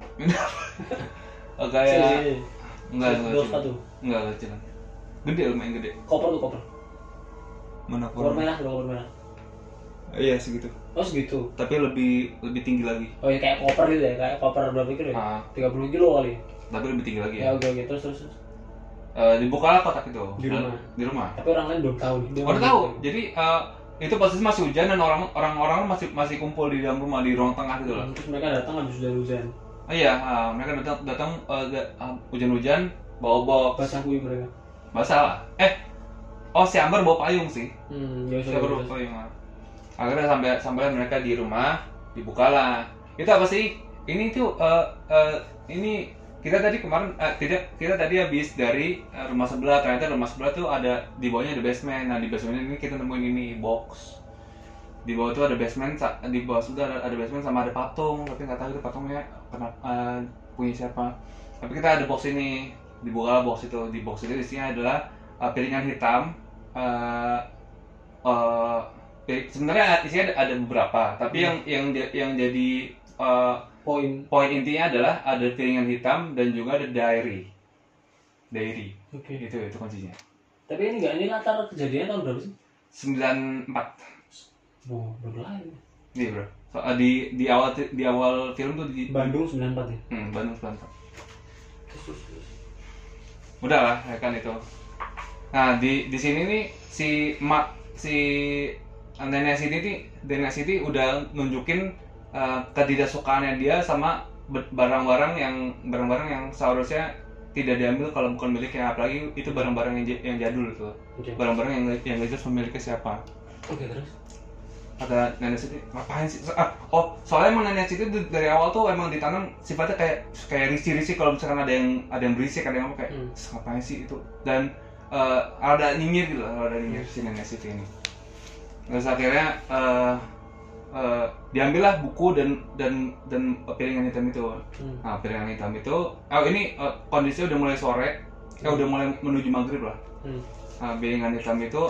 Kayak enggak sepatu. Enggak kecil. Gede, lumayan gede. Koper. Mana koper merah? Iya segitu. Oh segitu. Tapi lebih tinggi lagi. Oh ya kayak koper gitu ya, kayak koper berapa kilo ya? 30 kilo kali. Tapi lebih tinggi lagi ya. Oke, terus. Dibuka kotak itu. Di rumah. Tapi orang lain belum tahu. Udah tahu. Jadi itu posisi masih hujan dan orang-orang masih kumpul di dalam rumah di ruang tengah gitu loh. Terus mereka datang habis sudah hujan. Iya, mereka datang hujan-hujan bawa basah kuy mereka. Basah lah. Si Ambar bawa payung sih. Si Ambar bawa payung. Akhirnya sampai mereka di rumah, dibukalah. Itu apa sih? Ini tuh ini kita tadi habis dari rumah sebelah. Ternyata rumah sebelah tuh ada di bawahnya ada basement. Nah di basement ini kita nemuin ini box. Di bawah tuh ada basement, di bawah sudah ada basement sama ada patung. Tapi nggak tahu itu patungnya punya siapa. Tapi kita ada box ini. Dibuka box itu. Di box itu isinya adalah piringan hitam. Sebenarnya isinya ada beberapa, tapi yang jadi poin intinya adalah ada piringan hitam dan juga ada diary. Okay. Itu kuncinya. Tapi ini latar kejadian tahun berapa sih? 94. Baru lahir. Iya bro. Di awal film tuh di Bandung 94 ya. Bandung 94. Udah lah, ya kan itu. Nah di sini nih si Nenek Siti udah nunjukin ketidaksukaannya dia sama barang-barang yang seharusnya tidak diambil kalau bukan miliknya, apalagi itu barang-barang yang jadul itu. Okay. Barang-barang yang jelas memiliki siapa. Oke, terus kata Nenek Siti, ngapain sih? Soalnya emang Nenek Siti dari awal tuh emang ditanam sifatnya kayak risih-risih kalau misalkan ada yang berisik, ada yang apa kayak ngapain sih itu. Dan ada nyinyir gitu, si Nenek Siti ini. Terus akhirnya diambillah buku dan piringan hitam itu. Nah, piringan hitam itu ini kondisinya udah mulai sore, udah mulai menuju maghrib lah. Nah, piringan hitam itu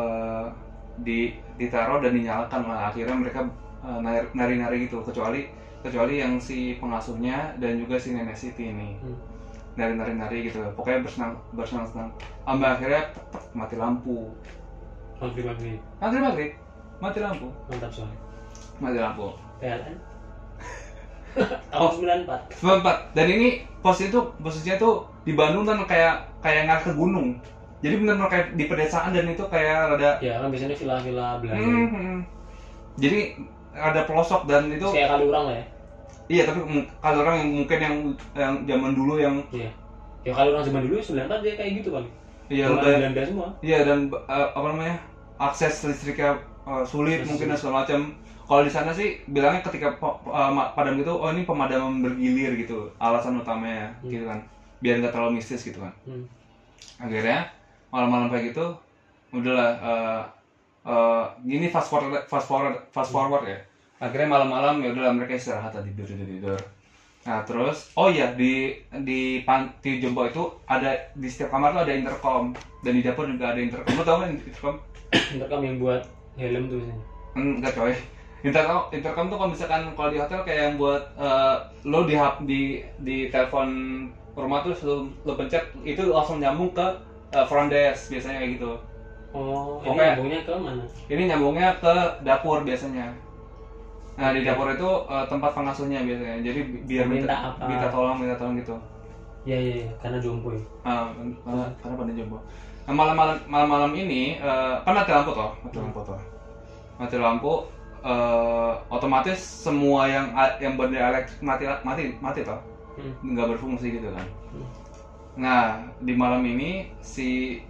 ditaruh dan dinyalakan lah. Akhirnya mereka nari-nari gitu, kecuali yang si pengasuhnya dan juga si Nenek Siti ini. Nari-nari gitu, pokoknya bersenang-senang. Akhirnya mati lampu. Maghrib. Mati lampu. Mantap soalnya. Mati lampu. PLN. Tahun 94. Dan ini posisinya tuh di Bandung kan kayak nggak ke gunung. Jadi benar-benar kayak di pedesaan dan itu kayak rada. Ya kan biasanya villa-villa Belanda. Jadi ada pelosok dan itu. Kayak Kaliurang lah ya. Iya tapi Kaliurang yang mungkin yang zaman dulu yang. Iya. Ya Kaliurang zaman dulu sebenarnya dia kayak gitu kali. Iya udah. Belanda semua. Iya dan apa namanya akses listriknya sulit mungkin dan segala macam. Kalau di sana sih bilangnya ketika padam gitu, oh ini pemadaman bergilir gitu, alasan utamanya gitu kan, biar nggak terlalu mistis gitu kan. Akhirnya malam-malam kayak gitu, udahlah gini fast forward ya. Akhirnya malam-malam ya udahlah mereka istirahat tidur. Nah terus, oh iya di panti jompo itu ada di setiap kamar tuh ada intercom dan di dapur juga ada intercom. Lo tau kan intercom? Intercom yang buat helm tuh sih. Enggak coy. Intercom tuh kalau misalkan kalau di hotel kayak yang buat lo di telepon rumah tuh lo pencet itu langsung nyambung ke front desk biasanya kayak gitu. Oh, ini nyambungnya ke mana? Ini nyambungnya ke dapur biasanya. Nah di dapur itu tempat pengasuhnya biasanya. Jadi biar minta tolong gitu. Iya, karena jompo ya. Karena pada jompo. Nah malam-malam ini kan mati lampu toh. Mati lampu. Otomatis semua yang benda elektrik mati toh, nggak berfungsi gitu kan. Nah di malam ini si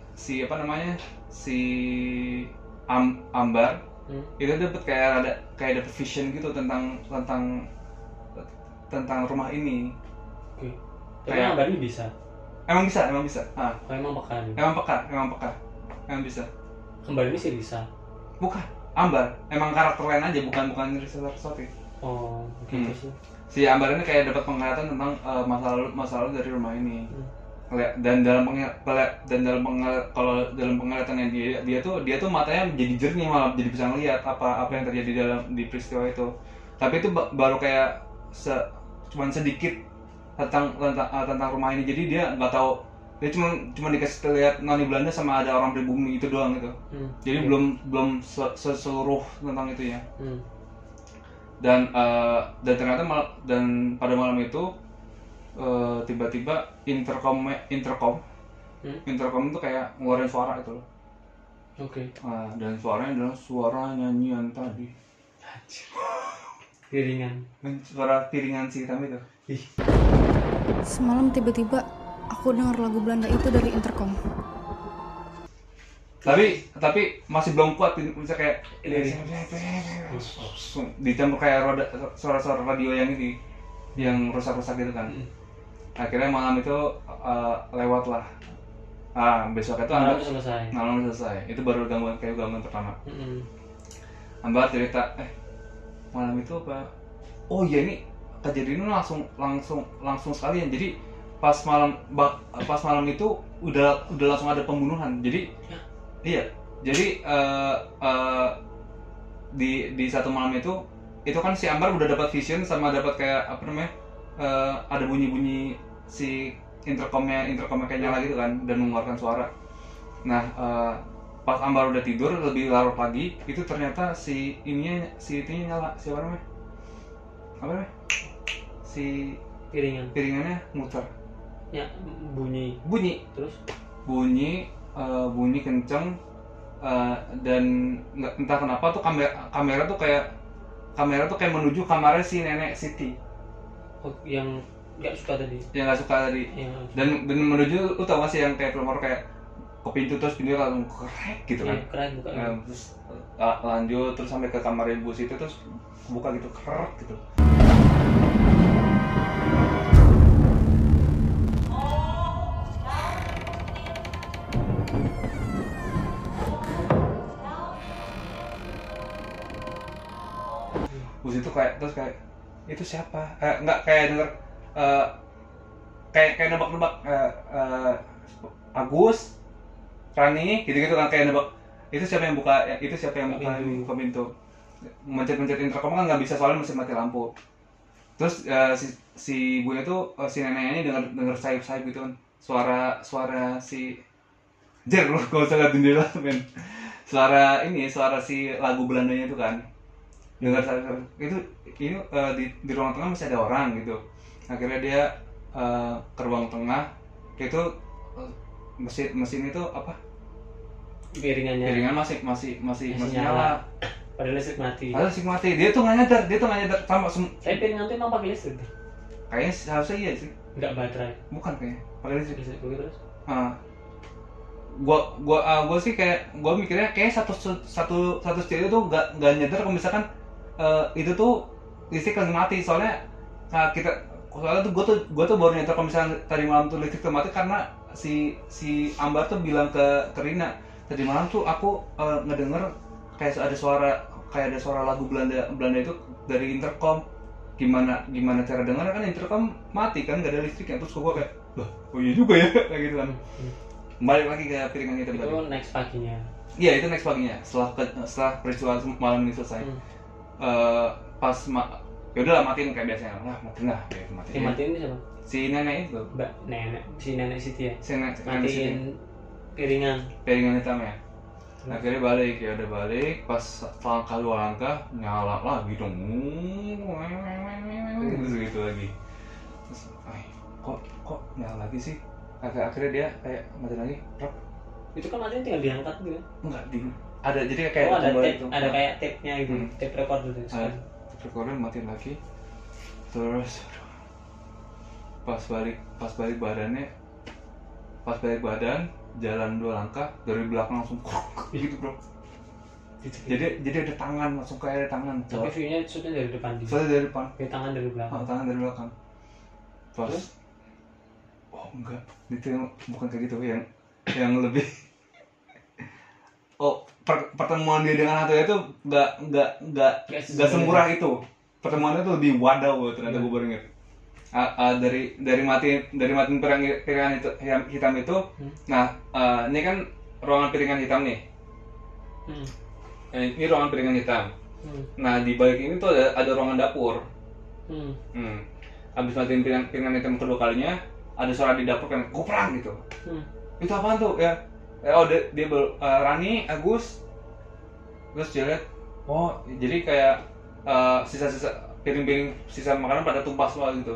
Ambar itu dapat kayak dapat vision gitu tentang rumah ini. Tapi Ambar ini bisa. Emang bisa. Emang peka. Bisa. Ambar ini sih bisa. Bukan. Ambar, emang karakter lain aja, bukan Rizal Soti. Oh, gitu sih. Si Ambar ini kayak dapat penglihatan tentang masa lalu dari rumah ini. Dan dalam penglihatannya dia tuh matanya jadi jernih, malah jadi bisa ngelihat apa yang terjadi di peristiwa itu. Tapi itu baru kayak cuman sedikit tentang rumah ini. Jadi dia nggak tahu. Dia cuma dikasih lihat noni Belanda sama ada orang pribumi itu doang gitu. Jadi belum seluruh tentang itu ya. Dan ternyata pada malam itu tiba-tiba intercom itu kayak ngeluarin suara itu loh. Oke. Dan suaranya adalah suara nyanyian tadi. Piringan. Suara piringan si hitam itu. Semalam tiba-tiba aku dengar lagu Belanda itu dari intercom. Tapi masih belum kuat, bisa kayak dicampur kayak suara-suara radio yang rusak-rusak gitu kan. Akhirnya malam itu lewat lah. Besok itu malam selesai. Itu baru gangguan pertama. Ambar cerita, malam itu apa? Oh iya ini kejadiannya langsung sekalian. Jadi pas malam itu udah langsung ada pembunuhan. Jadi iya. Jadi di satu malam itu kan si Ambar udah dapat vision sama dapat kayak apa namanya? Ada bunyi si intercomnya kayak nyala gitu kan dan mengeluarkan suara. Nah, pas Ambar udah tidur lebih larut lagi, itu ternyata si ininya nyala. Siapa namanya? Apa namanya? Si piringannya muter. Ya, bunyi terus bunyi kenceng dan entah kenapa tuh kamera tuh kayak menuju kamarnya si nenek Siti yang nggak suka tadi ya. Dan menuju, lu tau gak sih yang kayak film horor kayak ke pintu terus pintu langsung krek gitu kan. Krek buka. Terus lanjut terus sampai ke kamar ibu Siti terus buka gitu krek gitu. Itu kayak itu siapa? Nggak kayak denger kayak nebak-nebak Agus, Rani, gitu-gitu kan kayak nebak itu siapa yang buka pintu. Mencet intercom kan nggak bisa soalnya masih mati lampu. Terus si ibunya tuh si neneknya ini denger sayup-sayup gitu kan. Suara si lu kalau usah lihat jendela men. Suara si lagu Belandanya itu kan. Dengar itu di ruang tengah masih ada orang gitu. Akhirnya dia ke ruang tengah itu mesin itu apa? Piringan masih nyala. Padahal listrik mati. Dia tuh nggak nyadar sama Tapi piringan tuh emang pakai listrik. Kayaknya harusnya iya sih. Enggak baterai. Bukan kayaknya. Pakai listrik. Terus. Gua sih kayak gua mikirnya kayak satu stereo tuh nggak nyadar kalau misalkan itu tuh listrik lagi mati. Soalnya tuh gua tuh baru nyadar kalau misalkan tadi malam tuh listrik tuh mati karena si Ambar tuh bilang ke Rina, tadi malam tuh aku ngedenger kayak ada suara lagu Belanda itu dari intercom. Gimana cara dengar kan intercom mati kan, nggak ada listriknya. Terus gua kayak, loh, oh iya juga ya, kayak gitu kan. Balik lagi ke piringan hitam tadi. Itu next paginya. Iya, itu next paginya. Setelah peristiwa malam ini selesai. Ya udahlah, matiin kayak biasanya. Matiin. Matiin siapa? Si nenek itu. Si nenek Siti ya. Matiin piringan hitam ya. Akhirnya balik, pas langkah 2 langkah nyala lagi dong, gitu lagi. Terus, kok nyala lagi sih? Akhirnya dia kayak mati lagi, prap. Itu kan matinya tinggal diangkat gitu kan? Enggak, ada jadi kayak ada kayak tape-nya gitu, tape recorder gitu. Tape recorder matiin lagi, terus pas balik badan jalan 2 langkah dari belakang langsung gitu bro. Jadi ada tangan, langsung kayak ada tangan. Tapi view-nya shootnya dari depan. Dari depan. Kayak tangan dari belakang. Tangan dari belakang. Pas. Oh enggak, itu bukan kayak gitu yang lebih. Pertemuan dia dengan hantu itu enggak semurah itu. Pertemuannya tuh lebih wadaw ternyata gue baru inget. Dari matiin piringan hitam itu. Nah, ini kan ruangan piringan hitam nih. Ini ruangan piringan hitam. Nah, di balik ini tuh ada ruangan dapur. Abis matiin piringan hitam kedua kalinya, ada suara di dapur kan koprang gitu. Itu apaan tuh ya? Dia Rani, Agus. Terus dia lihat, oh jadi kayak sisa-sisa piring-piring sisa makanan pada tumpah semua gitu.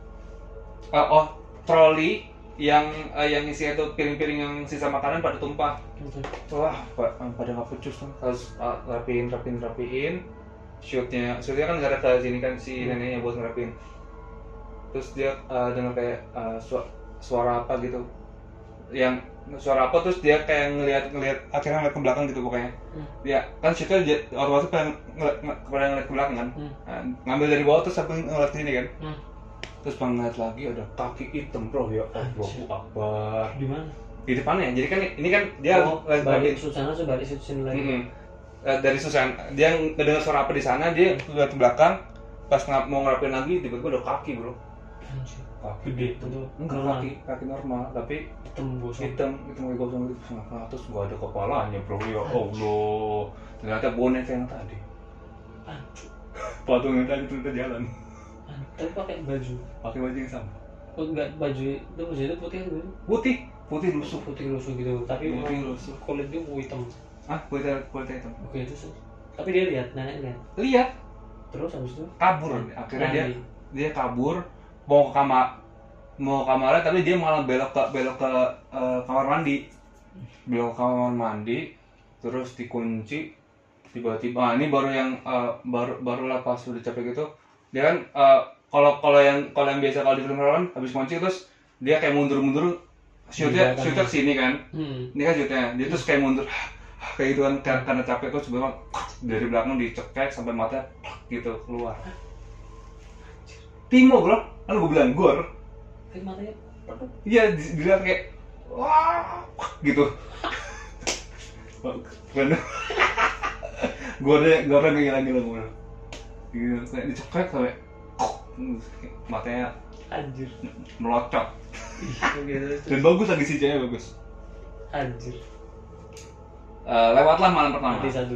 Troli yang isinya itu piring-piring yang sisa makanan pada tumpah. Wah, pada nggak pucus kan. Harus rapiin. Shootnya kan nggak ada ke sini kan si neneknya buat ngerapiin. Terus dia dengar kayak suara apa gitu. Yang suara apa, terus dia kayak ngelihat akhirnya ngeliat ke belakang gitu pokoknya. Dia kan shootnya otomatis pengen ngeliat ke belakang kan. Ngambil dari bawah terus sampai ngeliat ke sini kan. Terus ngeliat lagi ada kaki hitam bro, ya Allahu Akbar. Di mana? Di depannya. Jadi kan ini kan dia balik Susana sebalik sini lagi. Dari Susana dia ngedengar suara apa di sana, dia lihat ke belakang, pas mau ngerapiin lagi tiba-tiba ada kaki bro. Kaki gede itu. Enggak, kaki normal tapi hitam kayak gosong gitu. Terus gua ada kepalanya bro, ya Allah. Ternyata boneka yang tadi. Patung yang tadi ternyata jalan. Tapi pakai baju yang sama. Oh enggak, baju itu putih lusuh gitu. Tapi kulitnya hitam. Kulit hitam. Oke, itu sih. Tapi dia nenek lihat. Terus habis itu kabur. Akhirnya dia kabur mau ke kamarnya, tapi dia malah belok ke kamar mandi. Belok ke kamar mandi, terus dikunci. Tiba-tiba ini baru lah pas udah capek gitu. Dia kan kalau yang biasa kalau di film horor habis kunci terus dia kayak mundur shootnya kesini kan. Ini kan shootnya dia terus kayak mundur kayak gitu kan karena capek, terus sebenarnya dari belakang dicekek sampai mata gitu keluar. Timo bro, kan gue bilang gor. Kayak matanya. Iya, dilihat kayak wah gitu. Bener. Gornya gila-gila gue. Gitu, kayak dicekek sampai matanya anjir melocot. Dan bagus lagi sih, CJ bagus. Anjir. Lewatlah malam pertama. Mati satu.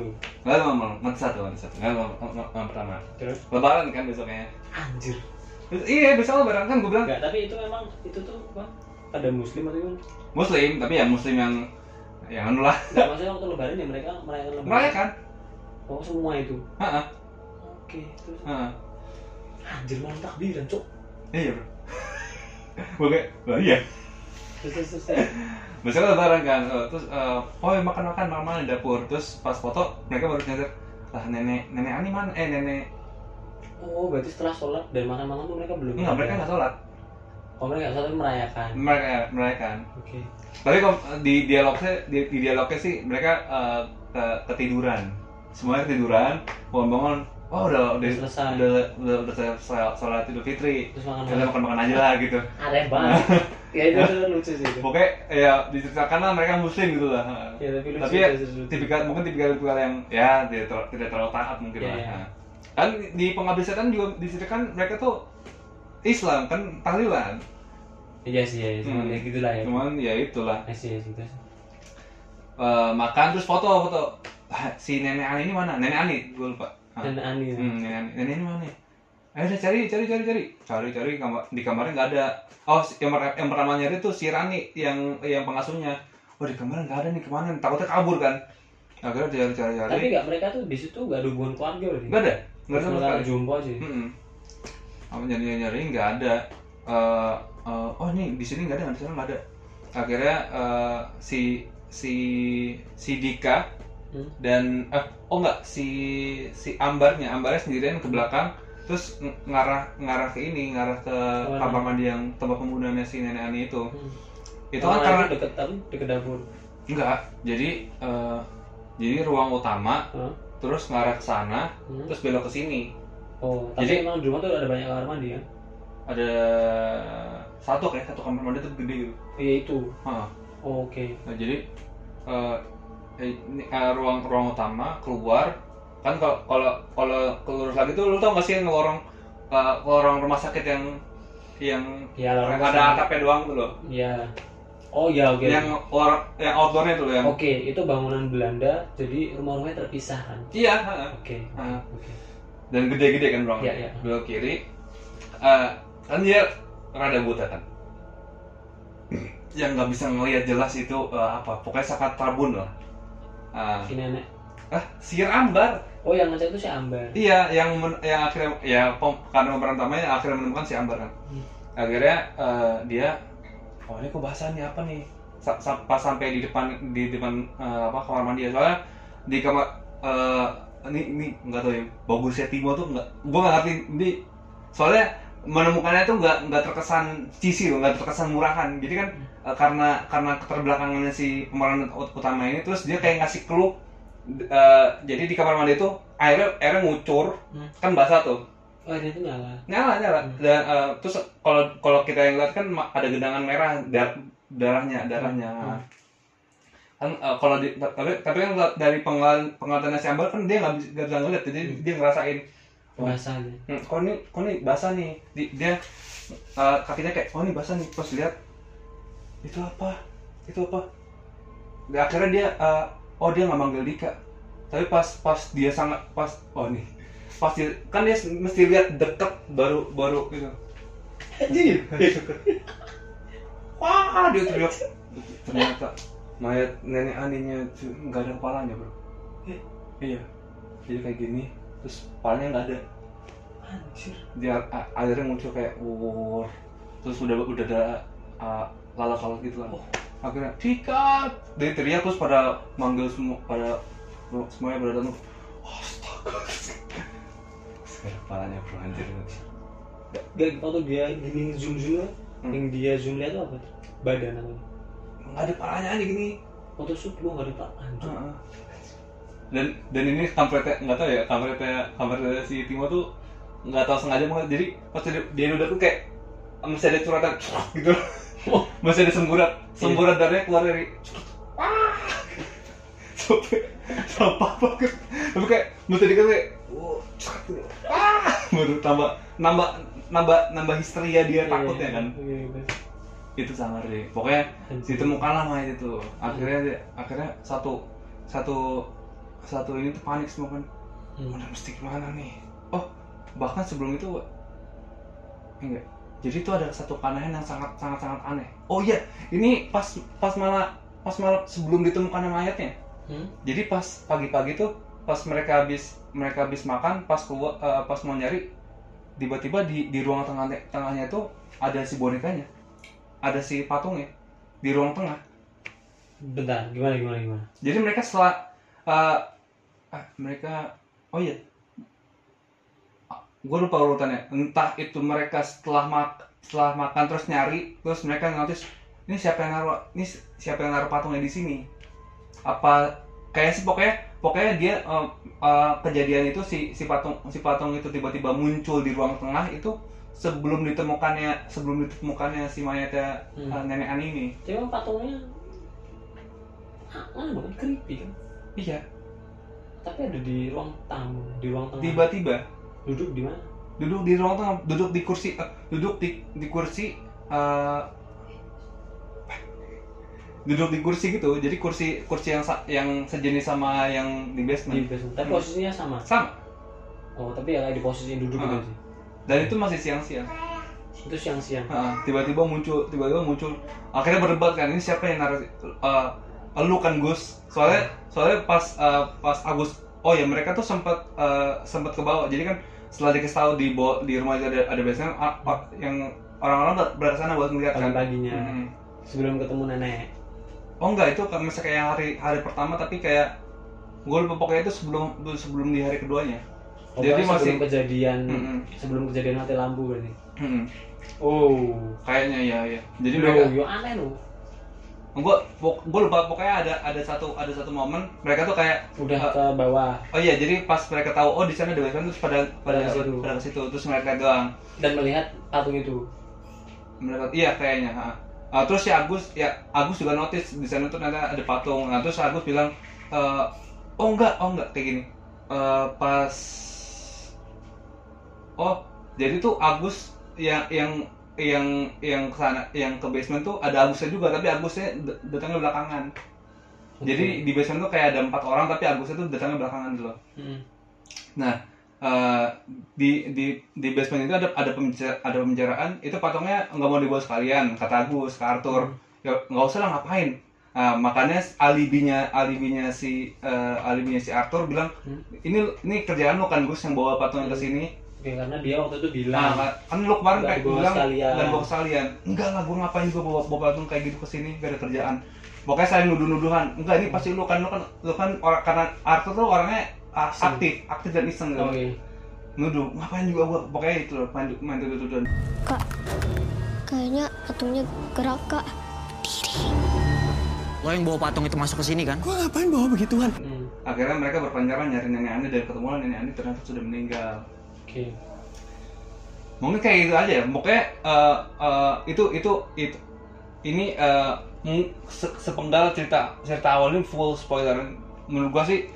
Malam pertama. Terus? Lebaran kan besoknya. Anjir. Iya, besok lebaran kan gue bilang. Enggak, tapi itu memang itu tuh apa? Pada muslim atau gimana? Muslim, tapi ya muslim yang anu lah. Enggak, maksudnya waktu lebaran ya mereka merayakan lebaran. Merayakan. Oh, semua itu. Heeh. Oke, terus. Heeh. Anjir, malam takbiran, Cuk. Iya, bro. Gue kayak, iya. Terus. Biasanya lebaran kan, terus makan di dapur. Terus pas foto mereka baru nyadar, lah nenek Ani mana? Nenek. Oh, berarti setelah sholat dan makan malam tuh mereka belum? Enggak, mereka nggak sholat. Oh, mereka nggak sholat, merayakan. Merayakan. Oke. Tapi di dialognya sih mereka ketiduran. Semuanya ketiduran, bangun-bangun. Oh udah selesai. Udah sholat Idul Fitri. Terus makan aja lah gitu. Aneh banget. Ya itu lucu sih itu. Pokoknya ya diceritakan lah mereka muslim gitu lah. Ya, tapi mungkin tipikal yang ya tidak terlalu taat mungkin lah. Ya. Kan di Pengabdi Setan juga diceritakan mereka tuh Islam kan tahlilan. Iya sih ya, cuman ya gitulah ya. Cuman ya itulah. Iya gitu. Makan terus foto. Si nenek Ani ini mana? Nenek Ani, gue lupa. Nenek Ani. Nenek ini mana? Ayo udah cari. Di kamarnya nggak ada. Oh, yang pertama nyari tuh si Rani yang pengasuhnya. Oh di kamarnya nggak ada nih, kemana? Takutnya kabur kan. Akhirnya cari. Tapi nggak, mereka tuh di situ nggak ada hubungan keluarga berarti. Nggak ada sama sekali. Jumbo aja. Nyari nggak ada. Oh nih di sini nggak ada, di sana nggak ada. Akhirnya si Dika dan si Ambarnya sendirian ke belakang, terus ngarah ke kamar mandi yang tempat pembunuhannya si nenek Ani itu. Itu kan karena deket dapur. Enggak, jadi ruang utama, terus ngarah ke sana, terus belok ke sini. Oh, tapi jadi, emang di rumah tuh ada banyak kamar mandi kan? Ada satu kamar mandi tuh gede gitu. Iya itu. Oh, oke. Nah, jadi ruang utama keluar kan, kalau keluar lagi tuh lu tau gak sih yang lorong rumah sakit yang ada atapnya doang tuh loh. Iya. Oh iya, oke. Yang outdoornya tuh yang. Oke, itu bangunan Belanda, jadi rumah-rumahnya terpisah kan. Iya. Oke. Dan gede-gede kan ruangnya. Iya. Belok kiri. Kan dia rada buta kan. Yang nggak bisa ngelihat jelas itu apa? Pokoknya sangat trabun lah. Si nenek. Sihir Ambar. Oh, yang ngecek itu si Ambar. Iya, yang akhirnya karena pemeran utamanya akhirnya menemukan si Ambar kan. Akhirnya dia, oh ini kok bahasannya apa nih? Pas sampai di depan kamar mandi ya, soalnya di kamar ini nggak tahu ya, bagusnya Timo tuh gue nggak ngerti ini, soalnya menemukannya tuh nggak terkesan cheesy loh, nggak terkesan murahan. Jadi kan karena keterbelakangannya si pemeran utama ini, terus dia kayak ngasih clue. Jadi di kamar mandi itu airnya ngucur, kan basah tuh. Oh, ini tuh nyala. Dan terus kalau kita yang lihat kan ada genangan merah darahnya. Kan kalau tapi kan dari penglihatan si Ambar kan dia nggak bisa ngeliat, jadi dia ngerasain basah nih. Kok ini basah nih. Dia kakinya kayak, oh ini basah nih. Pas lihat itu apa? Dan akhirnya dia dia nggak manggil Dika. Tapi pas dia kan dia mesti lihat deket baru gitu. Anjir. Wah, dia teriak. Ternyata mayat nenek Aninya nggak ada kepalanya, bro. Iya. Jadi kayak gini, terus kepalanya nggak ada. Anjir. Dia akhirnya muncul kayak terus udah ada lalat-lalat gitu kan. Akhirnya Dika, dia teriak, terus pada manggil semuanya pada datang. Astaga. Sekarang kepalanya bro, anjir. Gak foto dia gini zoom kan? Yang dia zoom lihat itu apa? Badan apa? Nggak ada palanya aja gini. Foto shoot lu nggak ada pak, anjir. Dan ini kampretnya nggak tahu ya, kampretnya si Timo tuh nggak tahu sengaja banget. Jadi pas dia udah tuh kayak masih ada curatan gitu. Masih ada semburat darahnya keluar dari. Sampah banget. Tapi kayak mesti dikasih kayak baru nambah histeria dia takutnya kan. Itu sangar deh. Pokoknya ditemukanlah mayat itu. Akhirnya satu ini tuh panik semua kan. Udah mesti gimana nih? Oh, bahkan sebelum itu enggak. Jadi itu ada satu keanehan yang sangat aneh. Oh iya, ini pas malam sebelum ditemukannya mayatnya. Jadi pas pagi-pagi tuh pas mereka habis makan, pas mau nyari, tiba-tiba di ruang tengahnya itu ada si bonekanya. Ada si patungnya. di ruang tengah. Bentar, gimana? Jadi mereka setelah oh iya, gue lupa urutannya. Entah itu mereka setelah makan terus nyari, terus mereka notice ini siapa yang naruh patungnya di sini. Apa kayak sih pokoknya dia kejadian itu si patung itu tiba-tiba muncul di ruang tengah itu sebelum ditemukannya si mayatnya nenek Ani ini. Cuma patungnya bukan creepy kan? Iya. Tapi ada di ruang tamu, di ruang tengah. Tiba-tiba duduk di mana? Duduk di ruang tengah, duduk di kursi, duduk di kursi gitu. Jadi kursi yang sejenis sama yang di basement. Tapi posisinya sama. Oh, tapi ya kayak di posisi duduk gitu sih. Dan itu masih siang-siang. Itu siang-siang. Tiba-tiba muncul. Akhirnya berdebat kan, ini siapa yang naruh? Lu kan Gus. Soalnya pas Agus, oh ya mereka tuh sempat ke bawah. Jadi kan setelah dikasih tahu di rumah itu ada basement, yang orang-orang berada sana buat melihat kan paginya. Sebelum ketemu nenek. Oh enggak, itu kan misalnya kayak hari pertama, tapi kayak gue lupa pokoknya itu sebelum di hari keduanya. Jadi masih sebelum kejadian mati lampu berarti. Oh, kayaknya ya. Jadi mereka aneh loh. Gue lupa pokoknya ada satu momen mereka tuh kayak udah ke bawah. Oh iya, jadi pas mereka tahu di sana ada basement terus pada ke situ terus mereka doang dan melihat patung itu. Iya kayaknya. Terus si Agus juga notice di sana tuh ternyata ada patung. Nah, terus Agus bilang oh enggak kayak gini. Jadi tuh Agus yang kesana, yang ke basement tuh ada Agusnya juga, tapi Agusnya datangnya belakangan. Jadi di basement tuh kayak ada 4 orang, tapi Agusnya tuh datangnya belakangan dulu. Nah, di basement itu ada pembicaraan, itu patungnya nggak mau dibawa sekalian, kata Agus ke Arthur. Ya nggak usah lah, ngapain. Makanya alibinya si Arthur bilang, ini kerjaan lo kan Gus yang bawa patungnya ke sini. Oke, karena dia waktu itu bilang kan lu kemarin kayak bilang dan bawa sekalian. Enggak lah, gue ngapain gue bawa patung kayak gitu ke sini, gak ada kerjaan. Pokoknya saling nuduh-nuduhan. Enggak, ini pasti lu kan orang, karena Arthur tuh orangnya aktif dan iseng gitu. Nuduh, ngapain juga gue, pokoknya itu loh, main tuduh-tuduhan. Kak, kayaknya patungnya gerak, Kak. Lo yang bawa patung itu masuk ke sini kan? Gue ngapain bawa begituan? Akhirnya mereka berpancaran nyari nenek Ani, dan ketemu nenek Ani ternyata sudah meninggal. Oke. Mungkin kayak gitu aja ya. Pokoknya ini sepenggal cerita awal ini full spoiler. Menurut gua sih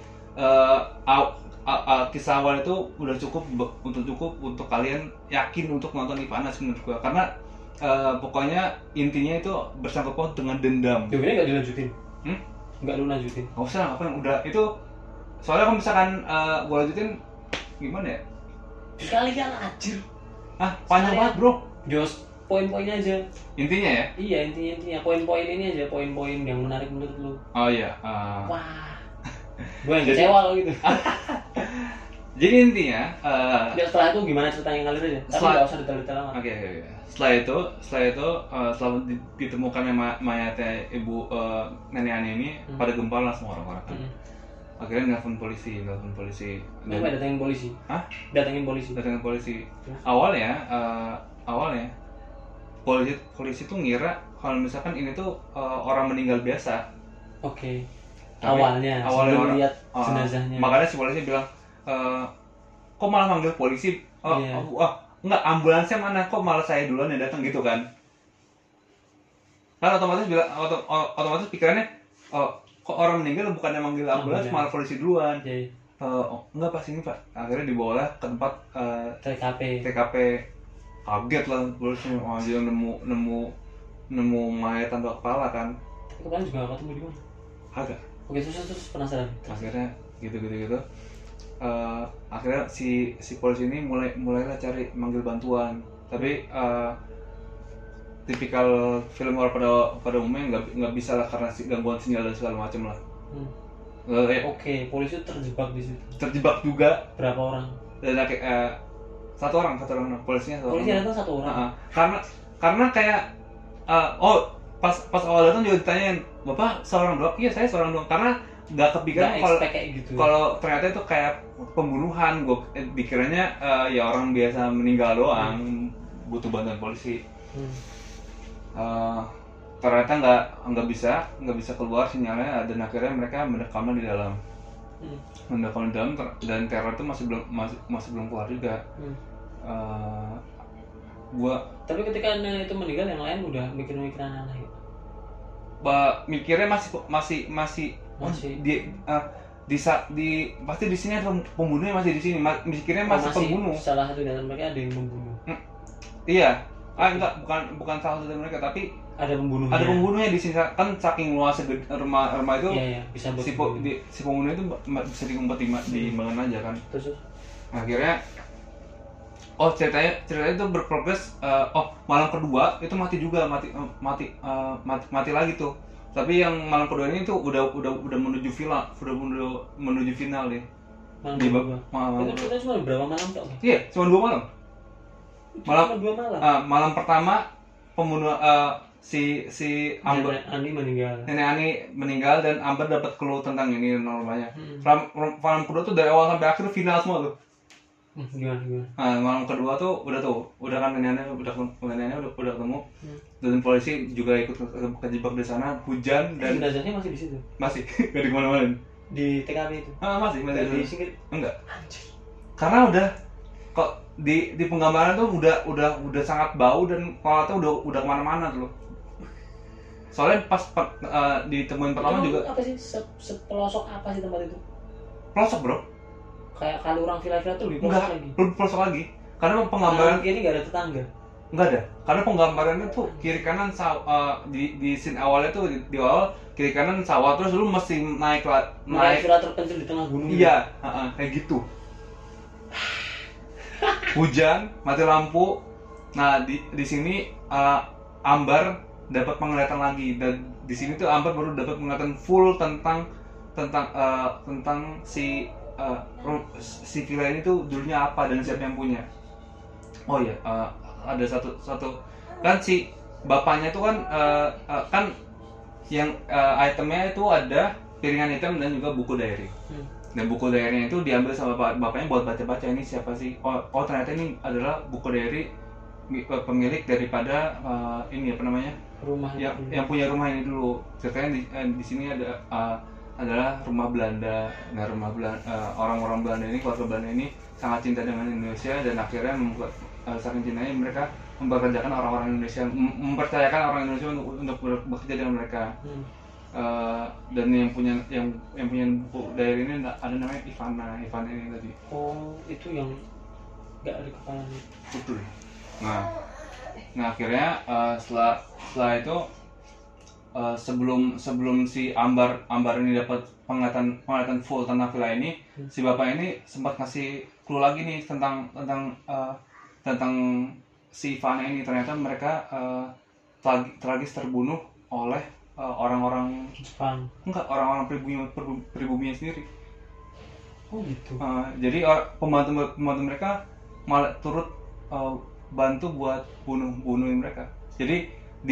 kisah awal itu udah cukup untuk kalian yakin untuk nonton Ivana menurut gua. Karena pokoknya intinya itu bersangkut paut dengan dendam. Ini nggak dilanjutin? Nggak lu lanjutin? Nggak usah, apa yang udah itu. Soalnya kalau misalkan gua lanjutin gimana ya? Sekalian anjir. Panjang banget bro. Jos, poin-poinnya aja. Intinya ya? Iya, intinya poin-poin ini aja, poin-poin yang menarik menurut lu. Oh iya. Wah. Gue yang kecewa lo gitu. Jadi intinya setelah itu gimana ceritanya, ngalir aja. Tapi nggak usah detail-detail amat. Oke. Setelah itu setelah ditemukannya mayatnya ibu nenek Ani ini, pada gempar lah semua orang-orang kan. Akhirnya nelfon polisi. Nggak datengin polisi? Hah? Datengin polisi. Awalnya polisi tuh ngira kalau misalkan ini tuh orang meninggal biasa. Oke. Awalnya sebelum lihat jenazahnya. Makanya si polisi bilang, kok malah manggil polisi? Enggak, ambulansnya mana? Kok malah saya duluan yang datang gitu kan? Kan otomatis pikirannya, kok orang meninggal bukannya manggil ambulans, malah polisi duluan. Enggak, pas ini pak. Akhirnya dibawalah ke tempat TKP. Kaget lah polisi, aja nemu mayat tanpa kepala kan. Tapi kemarin juga nggak ketemu di mana? Agak. Oke, terus penasaran. Akhirnya gitu. Akhirnya si polisi ini mulailah cari manggil bantuan. Tapi tipikal film horor pada umumnya nggak bisa lah karena gangguan sinyal dan segala macam lah. Oke, polisi terjebak di situ. Terjebak juga. Berapa orang? Dan satu orang polisinya datang satu orang. Karena kayak pas awal datang juga ditanyain, "Bapak seorang doang?" "Iya, saya seorang doang." Karena nggak kepikiran kalau ternyata itu kayak pembunuhan. Gue dikiranya ya orang biasa meninggal doang, butuh bantuan polisi. Ternyata nggak bisa keluar sinyalnya, dan akhirnya mereka mendekamnya di dalam. Dan teror itu masih belum keluar juga. Tapi ketika nenek itu meninggal, yang lain udah mikir-mikir aneh-aneh. Mikirnya masih pasti di sini ada pembunuhnya, masih di sini. Mikirnya masih pembunuh. Salah satu dari mereka ada yang membunuh. Iya. Enggak, bukan salah satu dari mereka, tapi ada pembunuhnya. Ada pembunuhnya di sini kan, saking luas rumah itu. Iya, bisa si pembunuh itu bisa dikumpet di mana aja kan. Terus akhirnya ceritanya itu berprogres. Malam kedua itu mati lagi tuh. Tapi yang malam kedua ini tuh udah menuju final deh. Malam kedua cuma berapa malam toh? Iya, cuma 2 malam. Malam pertama pembunuh si Amber, Nenek Ani meninggal dan Amber dapat clue tentang ini namanya. Malam kedua tuh dari awal sampai akhir final semua tuh. Gimana? Malam kedua tuh udah kan neneknya udah ketemu. Dan polisi juga ikut kejebak di sana, hujan dan jenazahnya masih di situ. Masih, enggak di kemana-mana. Di TKP itu. Masih di sini. Enggak. Karena udah kok di penggambaran tuh udah sangat bau dan kolatnya udah kemana-mana tuh. Soalnya pas ditemuin pertama juga. Apa sih sepelosok apa sih tempat itu? Pelosok bro. Kayak kalau orang villa-villa tuh lebih pelosok lagi. Belum pelosok lagi. Karena penggambaran ini nggak ada tetangga. Nggak ada. Karena penggambarannya tuh kiri kanan di scene awalnya tuh di awal kiri kanan sawah, terus lu mesti naik villa terpencil di tengah gunung. Iya, kayak gitu. Hujan, mati lampu. Nah di sini Ambar dapat penglihatan lagi, dan di sini tuh Ambar baru dapat penglihatan full tentang si villa ini tuh dulunya apa dan siapa yang punya. Oh iya, ada satu kan si bapaknya tuh kan yang itemnya itu ada piringan hitam dan juga buku diary. Dan buku diary itu diambil sama bapaknya buat baca-baca, ini siapa sih? Oh ternyata ini adalah buku diary pemilik daripada ini apa namanya? Rumah yang punya rumah ini dulu. Ceritanya di sini adalah rumah Belanda. Nah, orang-orang Belanda ini, keluarga Belanda ini sangat cinta dengan Indonesia, dan akhirnya membuat saking cintanya mereka mempekerjakan orang-orang Indonesia, mempercayakan orang Indonesia untuk bekerja dengan mereka. Dan yang punya buku diary ini ada namanya Ivana ini tadi. Oh, itu yang nggak ada kepalanya. Betul. Nah akhirnya setelah itu sebelum si Ambar ini dapat penglihatan full tentang villa ini, si bapak ini sempat ngasih clue lagi nih tentang si Ivana ini. Ternyata mereka tragis terbunuh oleh orang-orang Jepang. Enggak, orang-orang pribuminya sendiri. Oh gitu. Jadi pembantu mereka malah turut bantu buat bunuhin mereka. Jadi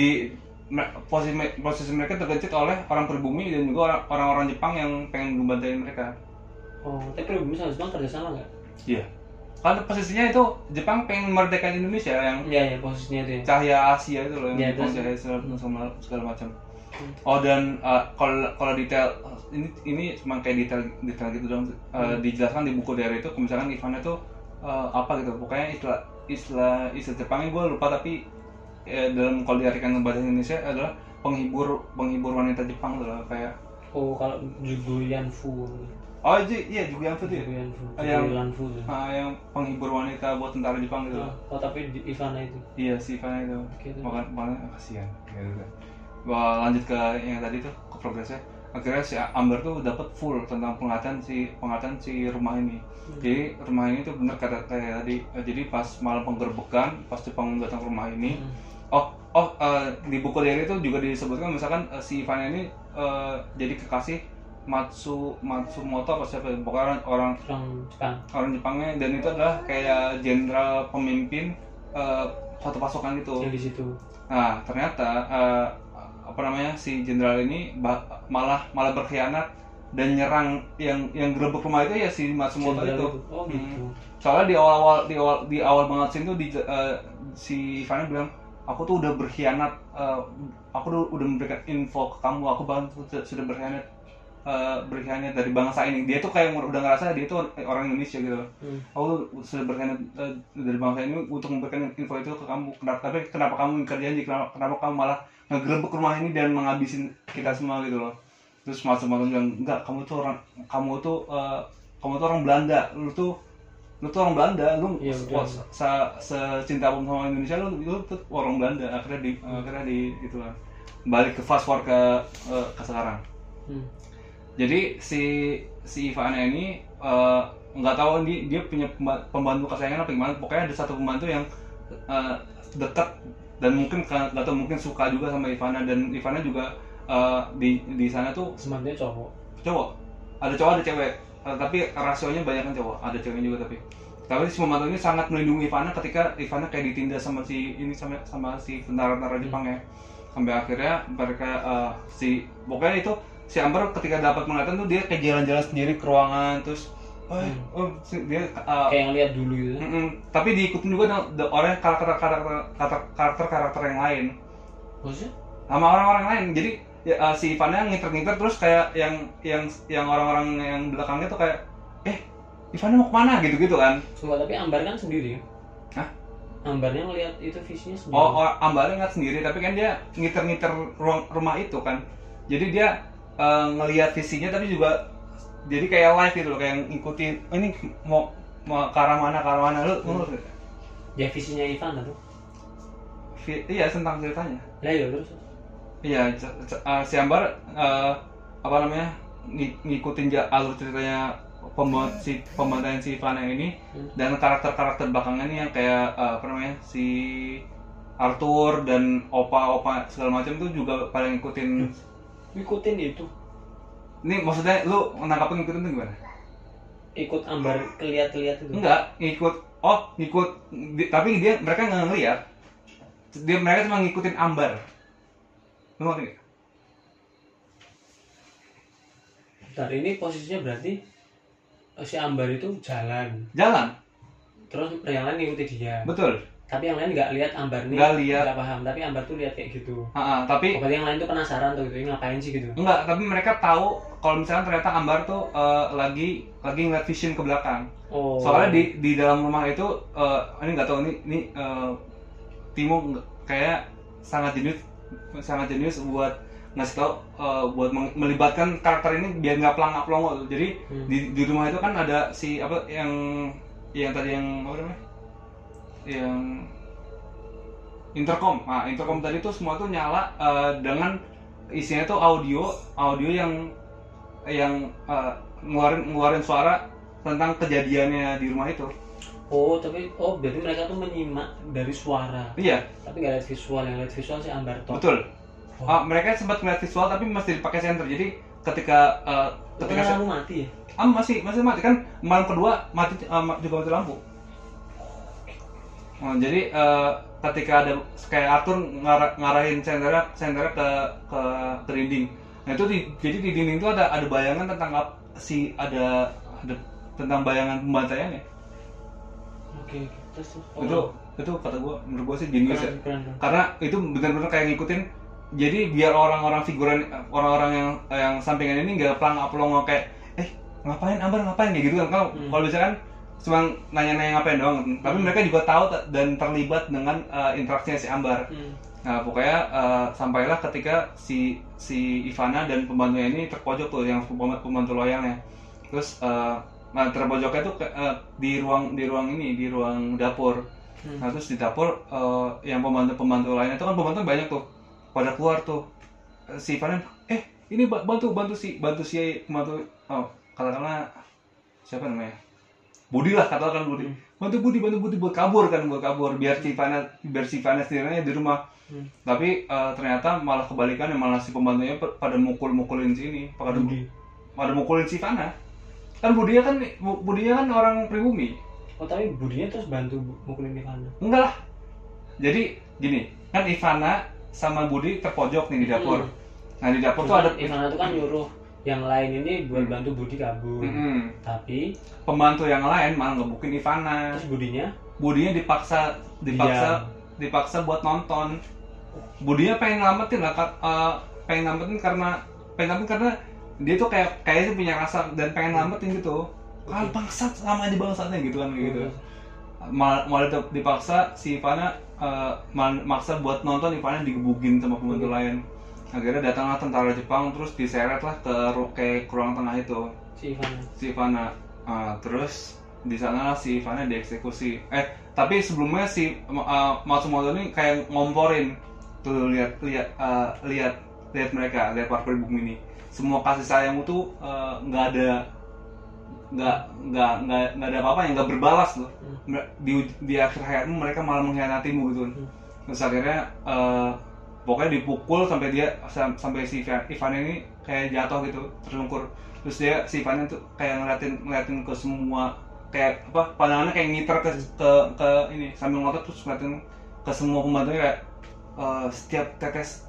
posisi mereka tergencet oleh orang pribumi dan juga orang-orang Jepang yang pengen membantuin mereka. Oh, tapi pribumi sama Jepang kerjasama nggak? Iya. Kan posisinya itu Jepang pengen memerdekakan Indonesia yang. Iya posisinya itu. Ya. Cahaya Asia itu loh, yang cahaya segala macam. Oh, dan kalau detail ini cuma kayak detail gitu dong. Dijelaskan di buku diary itu, misalkan Ivana itu apa gitu. Pokoknya istilah Jepangnya gue lupa, tapi dalam kalau diartikan ke bahasa Indonesia adalah penghibur wanita Jepang lah kayak. Oh, kalau Juguyanfu. Oh iya, Juguyanfu tuh. Juguyanfu. Yang penghibur wanita buat tentara Jepang gitu. Oh, tapi Ivana itu. Iya, si Ivana itu. Makanya kasihan gitu kan. Lanjut ke yang tadi tuh, ke progresnya. Akhirnya si Amber tuh dapat full tentang penglihatan si rumah ini. Jadi rumah ini tuh bener kata tadi. Jadi pas malam penggerbekan, pas Jepang datang ke rumah ini, di buku diary itu juga disebutkan misalkan si Ivana ini jadi kekasih Matsumoto apa siapa, pokoknya orang Jepangnya, dan itu adalah kayak jenderal pemimpin satu pasukan gitu. Yang di situ. Nah ternyata si jenderal ini malah berkhianat dan nyerang yang gerebek rumah itu ya si Matsumoto itu. Oh gitu. Soalnya di awal banget scene tuh si Ivana bilang, aku tuh udah berkhianat, aku udah memberikan info ke kamu, aku bahkan sudah berkhianat dari bangsa ini. Dia tuh kayak udah ngerasa dia tuh orang Indonesia gitu. Aku tuh sudah berkhianat dari bangsa ini untuk memberikan info itu ke kamu. Tapi kenapa kamu ingkar janji? Kenapa kamu malah ngegerebek rumah ini dan menghabisin kita semua gitu loh? Terus Matsumoto bilang, enggak, kamu tuh orang Belanda, lu tuh orang Belanda, lu secinta sama Indonesia, lu tuh orang Belanda. Akhirnya di gitu lah, balik ke fast forward ke sekarang. Jadi si Ivana ini nggak tahu dia punya pembantu kesayangan apa gimana, pokoknya ada satu pembantu yang dekat dan mungkin nggak tahu, mungkin suka juga sama Ivana, dan Ivana juga di sana tuh sebenarnya cowok, ada cowok ada cewek, tapi rasionya banyak kan cowok, ada ceweknya juga. Tapi si pembantu ini sangat melindungi Ivana ketika Ivana kayak ditindas sama si tentara Jepang ya, sampai akhirnya mereka pokoknya itu si Amber ketika dapat penglihatan tuh dia kayak jalan-jalan sendiri ke ruangan, terus dia kayak ngeliat dulu gitu. Tapi diikutin juga orang karakter yang lain. Maksudnya? Sama orang-orang lain. Jadi si Ivana ngiter-ngiter terus kayak yang orang-orang yang belakangnya tuh kayak Ivana mau kemana gitu kan. Tapi Ambar kan sendiri. Hah? Ambarnya ngeliat itu visinya sendiri. Ambarnya ngeliat sendiri, tapi kan dia ngiter-ngiter rumah itu kan. Jadi dia ngelihat visinya, tapi juga jadi kayak live gitu loh, kayak ngikutin ini mau ke arah mana lu. Ya visinya Ivana tuh. Iya, tentang ceritanya. Lah ya terus. Iya, si Ambar ngikutin alur ceritanya pembantaian si Ivana ini, dan karakter belakangnya ini yang kayak si Arthur dan opa segala macam tuh juga pada ngikutin itu. Ini maksudnya lu nangkapin ngikutin itu gimana? Ikut Ambar lihat itu? Enggak, ngikut, tapi mereka nggak ngeliat. Mereka cuma ngikutin Ambar. Lu ngerti nggak? Bentar, ini posisinya berarti si Ambar itu jalan. Terus yang lain ngikuti dia. Betul. Tapi yang lain nggak lihat Ambar nih. Nggak paham. Tapi Ambar tuh lihat kayak gitu. Tapi berarti yang lain tuh penasaran tuh gitu, ngapain sih gitu? Enggak, tapi mereka tahu kalau misalnya ternyata Ambar tuh lagi ngeliat vision ke belakang. Soalnya di dalam rumah itu ini nggak tahu ini Timo kayak sangat jenius buat ngasih tau, buat melibatkan karakter ini biar nggak pelongo. Jadi di rumah itu kan ada si yang tadi yang apa namanya, yang intercom. Intercom tadi tuh semua tuh nyala dengan isinya tuh audio yang ngeluarin suara tentang kejadiannya di rumah itu. Berarti mereka tuh menyimak dari suara. Iya. Tapi nggak lihat visual, yang lihat visual si Ambar toh. Betul. Mereka sempat melihat visual tapi masih dipakai senter. Jadi ketika lampu mati ya? Masih mati kan, malam kedua juga mati lampu. Jadi ketika ada kayak Arthur ngarahin senternya ke dinding. Nah itu jadi di dinding itu ada bayangan tentang ada tentang bayangan pembantaiannya. Oke. Itu kata gue, menurut gue sih genius ya. Karena itu benar-benar kayak ngikutin. Jadi biar orang-orang figuran, orang-orang yang sampingan ini nggak pelongo kayak ngapain Ambar ngapain kayak gitu kan. Kalau misalkan cuma nanya-nanya ngapain doang, tapi mereka juga tahu dan terlibat dengan interaksinya si Ambar. Nah pokoknya sampailah ketika si Ivana dan pembantunya ini terpojok tuh, yang pembantu loyalnya. Terus terpojoknya tuh di ruang dapur. Nah terus di dapur yang pembantu lainnya itu kan pembantu banyak tuh pada keluar tuh. Si Ivana ini bantu pembantu katakanlah siapa namanya, Budi lah, katakan Budi. Bantu Budi buat kabur biar si Ivana sendirinya di rumah. Tapi ternyata malah kebalikannya, malah si pembantunya pada mukulin sini, pada mukulin si Ivana. Kan Budinya kan orang pribumi. Tapi Budinya terus bantu mukulin Ivana? Enggak lah. Jadi gini, kan Ivana sama Budi terpojok nih di dapur. Nah di dapur tuh ada Ivana tuh kan nyuruh yang lain ini buat bantu Budi kabur. Tapi pembantu yang lain malah ngebukin Ivana. Terus Budinya dipaksa buat nonton. Budinya pengen ngelametin lah, pengen ngelametin karena dia tuh kayaknya punya rasa dan pengen ngelametin gitu. Bangsat sama aja bangsatnya gitu kan gitu. Malah dipaksa si Ivana maksa buat nonton, Ivana digebukin sama pembantu lain. Akhirnya datanglah tentara Jepang terus diseret lah ke ruang tengah itu si Ivana. Terus di sana si Ivana dieksekusi. Tapi sebelumnya si Matsumoto ini kayak ngomporin tuh, lihat mereka, lihat para pribumi ini. Semua kasih sayangmu tuh nggak ada apa-apa yang nggak berbalas loh. Di akhir hayatmu mereka malah mengkhianatimu gitu. Terus akhirnya pokoknya dipukul sampai si Ivana ini kayak jatuh gitu, tersungkur. Terus si Ivana tuh kayak ngeliatin ke semua, kayak apa, pandangannya kayak ngiter ke ini sambil ngotot, terus ngeliatin ke semua pembantunya kayak setiap tetes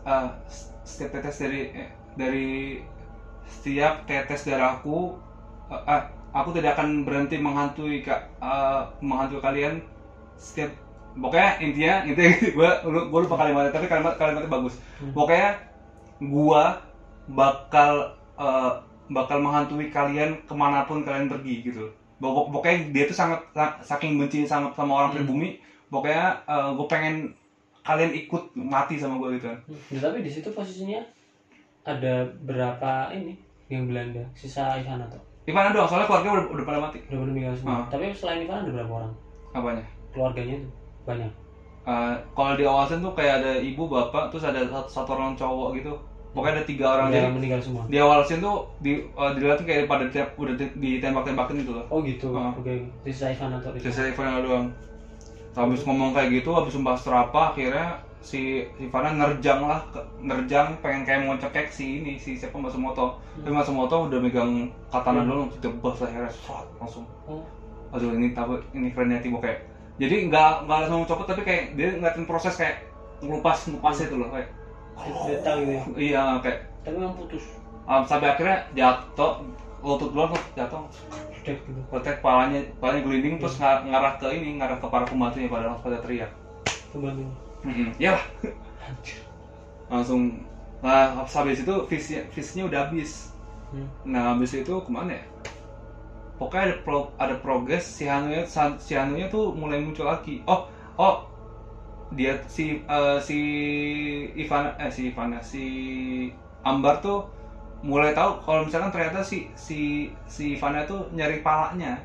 dari setiap tetes darahku, aku tidak akan berhenti menghantui kalian setiap. Pokoknya intinya gue lupa kalimatnya, tapi kalimatnya bagus. Pokoknya gue bakal menghantui kalian kemanapun kalian pergi gitu. Pokoknya dia tuh sangat saking benci sama orang pribumi. Pokoknya gue pengen kalian ikut mati sama gue gitu kan. Tapi di situ posisinya ada berapa ini yang Belanda, sisa Ivana tuh? Ivana doang, soalnya keluarga udah pada mati. Udah meninggal semua. Tapi selain Ivana ada berapa orang? Apanya? Keluarganya tuh banyak. Kalau di awasin tuh kayak ada ibu, bapak, terus ada satu orang cowok gitu. Pokoknya ada 3 orang. Jadi meninggal semua. Di awal scene tuh dilihat kayak pada udah ditembak-tembakin gitu loh. Oh gitu. Oke. Sisa Ivana tuh. Sisa Ivana doang. Habis ngomong kayak gitu, habis sumpah serapah, akhirnya si Ivana nerjang pengen kayak mau cekek si siapa Matsumoto. Tapi Matsumoto udah megang katana dulu, jebas lehernya, langsung. Aduh ini kerennya Timo kayak. Jadi nggak langsung copot, tapi kayak dia ngeliatin proses kayak ngelupas itu loh kayak. Detail gitu ya? Iya kayak. Tapi memang putus. Sampai akhirnya jatuh, lutut duluan jatuh. Letek palanya gelinding, terus ngarah ke para pembantunya pada teriak. Pembantunya. Ya lah. Langsung. Nah habis itu visinya udah habis. Nah habis itu kemana ya? Pokoknya ada progres, si Hanunya tuh mulai muncul lagi. Dia si Ambar tuh mulai tahu kalau misalkan ternyata si Ivana tuh nyari palanya.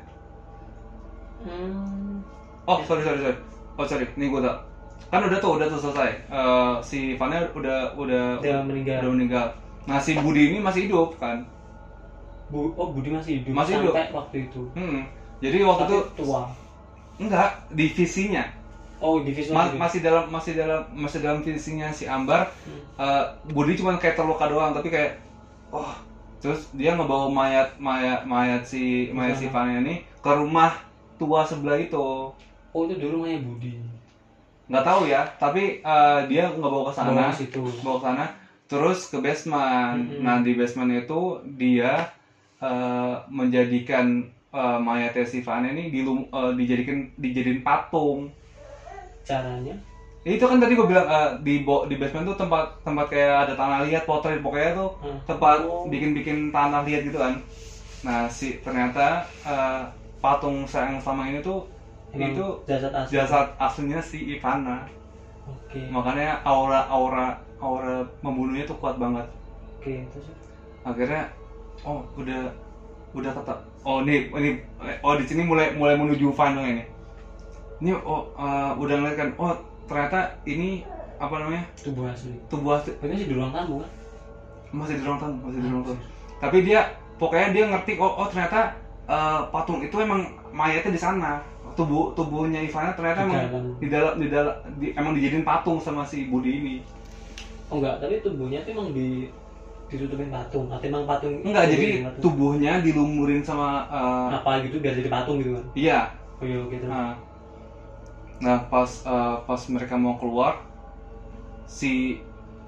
Sorry, ini gue tak. Kan udah tuh selesai. Si Ivana udah meninggal. Nah si Budi ini masih hidup kan? Budi masih hidup sampai waktu itu. Jadi waktu itu tua. Enggak, di visinya. Divisinya masih dalam visinya si Ambar. Budi cuma kayak terluka doang, tapi kayak terus dia ngebawa mayat si Ivana ini ke rumah tua sebelah itu. Itu dulu rumahnya Budi. Nggak tahu ya, tapi dia ngebawa ke sana. Terus ke basement. Nah di basement itu dia menjadikan mayatnya si Ivana ini dijadiin patung. Caranya? Itu kan tadi gue bilang di basement tuh tempat kayak ada tanah liat, potret, pokoknya tuh tempat bikin tanah liat gitu kan. Nah ternyata patung yang selama ini tuh itu jasad aslinya si Ivana. Makanya aura membunuhnya tuh kuat banget. Terus akhirnya udah kata di sini mulai menuju final ini. Ini udah ngeliat kan, ternyata ini apa namanya? Tubuh asli. Ini masih di ruang tamu kan? Masih di ruang tamu. Tapi pokoknya dia ngerti ternyata patung itu emang mayatnya di sana. Tubuhnya Ivana ternyata emang dijadiin patung sama si Budi ini. Enggak, tapi tubuhnya tuh emang ditutupin patung. Atau emang patung? Enggak, jadi tubuhnya dilumurin sama apa gitu biar jadi patung gitu kan? Iya. Oke terus. Nah pas mereka mau keluar, si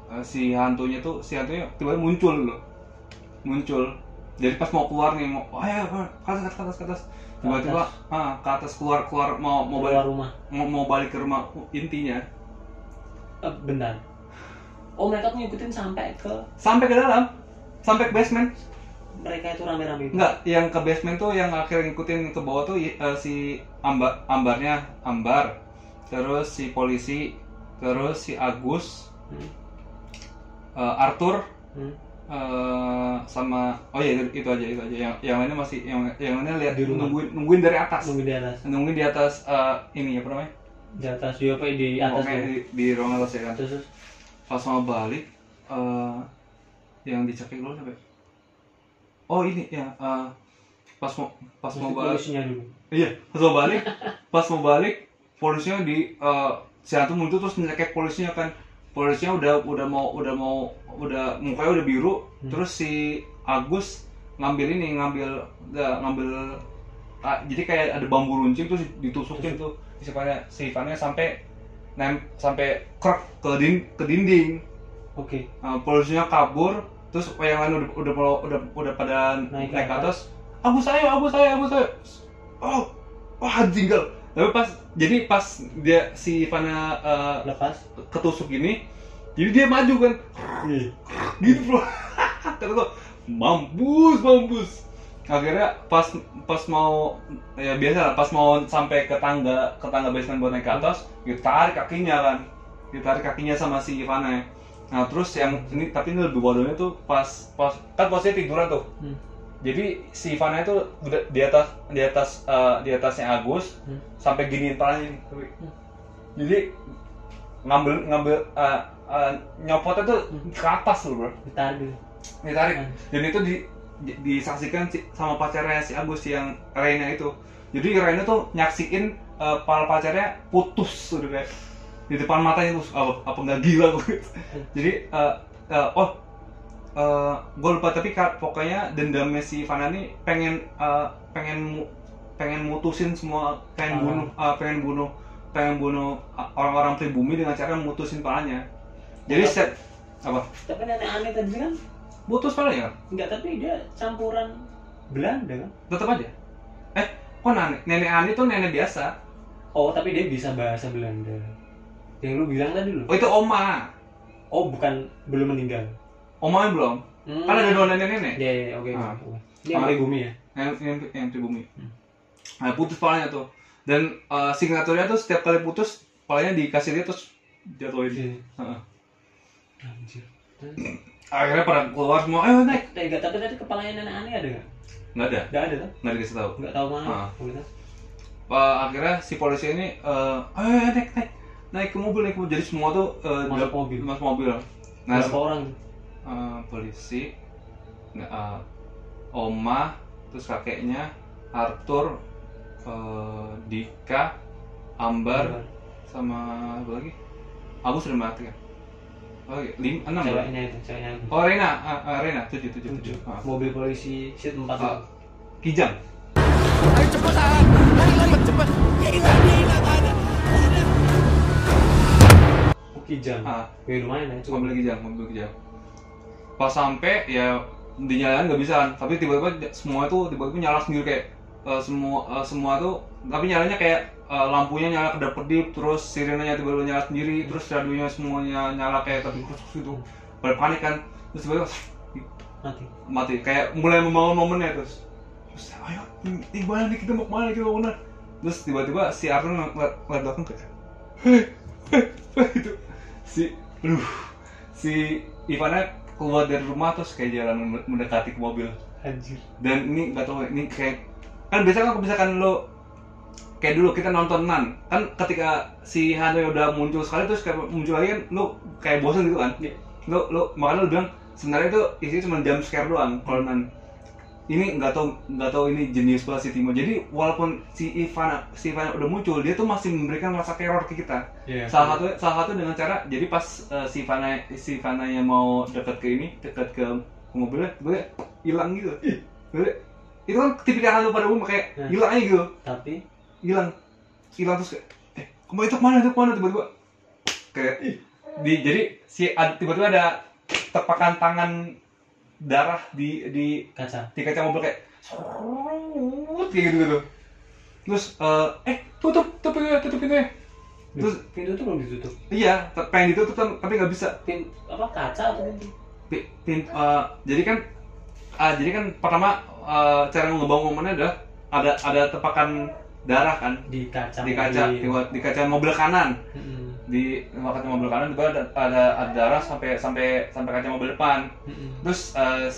si hantunya tiba-tiba muncul. Jadi pas mau keluar nih, ayo ke atas. Tiba-tiba ke atas keluar mau balik ke rumah intinya. Bentar. Oh, mereka tuh ngikutin sampai ke dalam, sampai ke basement. Mereka itu rame-rame. Enggak, yang ke basement tuh yang akhirnya ngikutin ke bawah tuh si Ambar, terus si polisi, terus si Agus, Arthur, sama itu aja yang lainnya masih yang lainnya lihat nungguin dari atas. Nungguin di atas ini apa namanya? Di atas di atas di ruang atas ya kan. Terus pas mau balik yang dicekik dulu sampai ini ya pas mau balik polisinya dulu. Iya, pas mau balik polisinya di si hantu muncul terus ngecek polisinya kan. Polisinya udah mukanya udah biru. Terus si Agus ngambil jadi kayak ada bambu runcing terus ditusukin tuh si Ivannya sampai krek ke dinding. Oke. Polisinya kabur, terus yang lain udah pada naik ke atas. Agus saya. Oh, tinggal. Tapi pas dia si Ivana lepas ketusuk gini, jadi dia maju kan. Gitu bro. Kata gua, mampus. Akhirnya pas mau ya biasa lah, pas mau sampai ke tangga basement buat naik ke atas, ditarik kakinya sama si Ivana. Nah terus yang ini tapi ini lebih bodohnya tuh pas kan posisinya tiduran tuh. Jadi si Ivana itu udah di atasnya Agus sampai giniin palanya nih. Jadi ngambil nyopotnya tuh ke atas loh bro. Ditarik. Dan itu disaksikan sama pacarnya si Agus yang Reina itu. Jadi Reina tuh nyaksiin pala pacarnya putus udah kayak di depan matanya tuh apa nggak gila gue. Jadi gue lupa tapi pokoknya dendamnya si Ivana nih pengen mutusin semua, pengen bunuh orang-orang pribumi dengan cara mutusin palanya. Jadi apa? Tapi nenek aneh tadi kan putus palanya kan? Enggak, tapi dia campuran Belanda kan? Tetap aja. Kok nenek aneh tuh nenek biasa? Oh, tapi dia bisa bahasa Belanda. Yang lu bilang tadi lu? Oh, itu oma. Oh, belum meninggal. Omanya belum. Kan ada dua nenek-nenek. Iya, oke. Ini yang pribumi ya? Yang pribumi. Nah, putus palanya tuh. Dan signaturnya tuh setiap kali putus, palanya dikasih dia terus jatuhin. Anjir. Akhirnya pada keluar semua, ayo naik. Tapi tadi kepalanya nenek aneh ada nggak? Nggak ada. Nggak ada tuh? Nggak dikasih tahu. Nggak tahu mana. Akhirnya si polisi ini, ayo naik ke mobil. Jadi semua tuh masuk mobil. Nah, berapa orang? Polisi, Oma, terus kakeknya, Arthur, Dika, Ambar, sama apa lagi? Aku sudah mati kan? Oke, 6 ceweknya. Oh, Rena, 7. Mobil polisi seat 4. Kijang. Ayo cepetan, cepet. Hilang ada. Kijang. Lumayan ya, mobil Kijang. Pas sampai ya dinyalain nggak bisa kan, tapi tiba-tiba semua itu nyala sendiri kayak semua tuh, tapi nyalanya kayak lampunya nyala kedap-kedip, terus sirenanya tiba-tiba nyala sendiri, terus radionya semuanya nyala kayak terus gitu. Pada panik kan, terus tiba-tiba mati. Kayak mulai membangun momennya terus ayo gimana nih, kita mau kemana? Terus tiba-tiba si Arthur ngeliat belakang kayak itu si Ivana keluar dari rumah terus kayak jalan mendekati ke mobil. Anjir. Dan ini nggak tahu, ini kayak kan biasanya kalau misalkan lo kayak dulu kita nonton Nan kan, ketika si hantu udah muncul sekali terus kayak muncul lagi kan, lo kayak bosan gitu kan. Lo makanya lo bilang sebenarnya itu isinya cuma jump scare doang kalau Nan. Ini nggak tahu ini jenius banget si Timo. Jadi walaupun si Ivana udah muncul, dia tuh masih memberikan rasa teror ke kita. Yeah. Salah satu dengan cara, jadi pas si Ivana yang mau dekat ke mobilnya, gue hilang gitu. Itu kan tipikal hantu pada umum kayak hilang aja gitu. Tapi hilang terus kayak kemana itu kemana tiba-tiba kayak jadi tiba-tiba ada tepakan tangan darah di kaca mobil kayak gitu. Terus tutup pintunya. Terus pintu itu belum ditutup. Iya, pengen ditutup tapi nggak bisa. Kaca atau pintu? Jadi kan pertama cara ngebangun momennya adalah ada tepakan darah kan di kaca mobil kanan. Di kaca mobil kanan juga ada darah sampai kaca mobil depan. Terus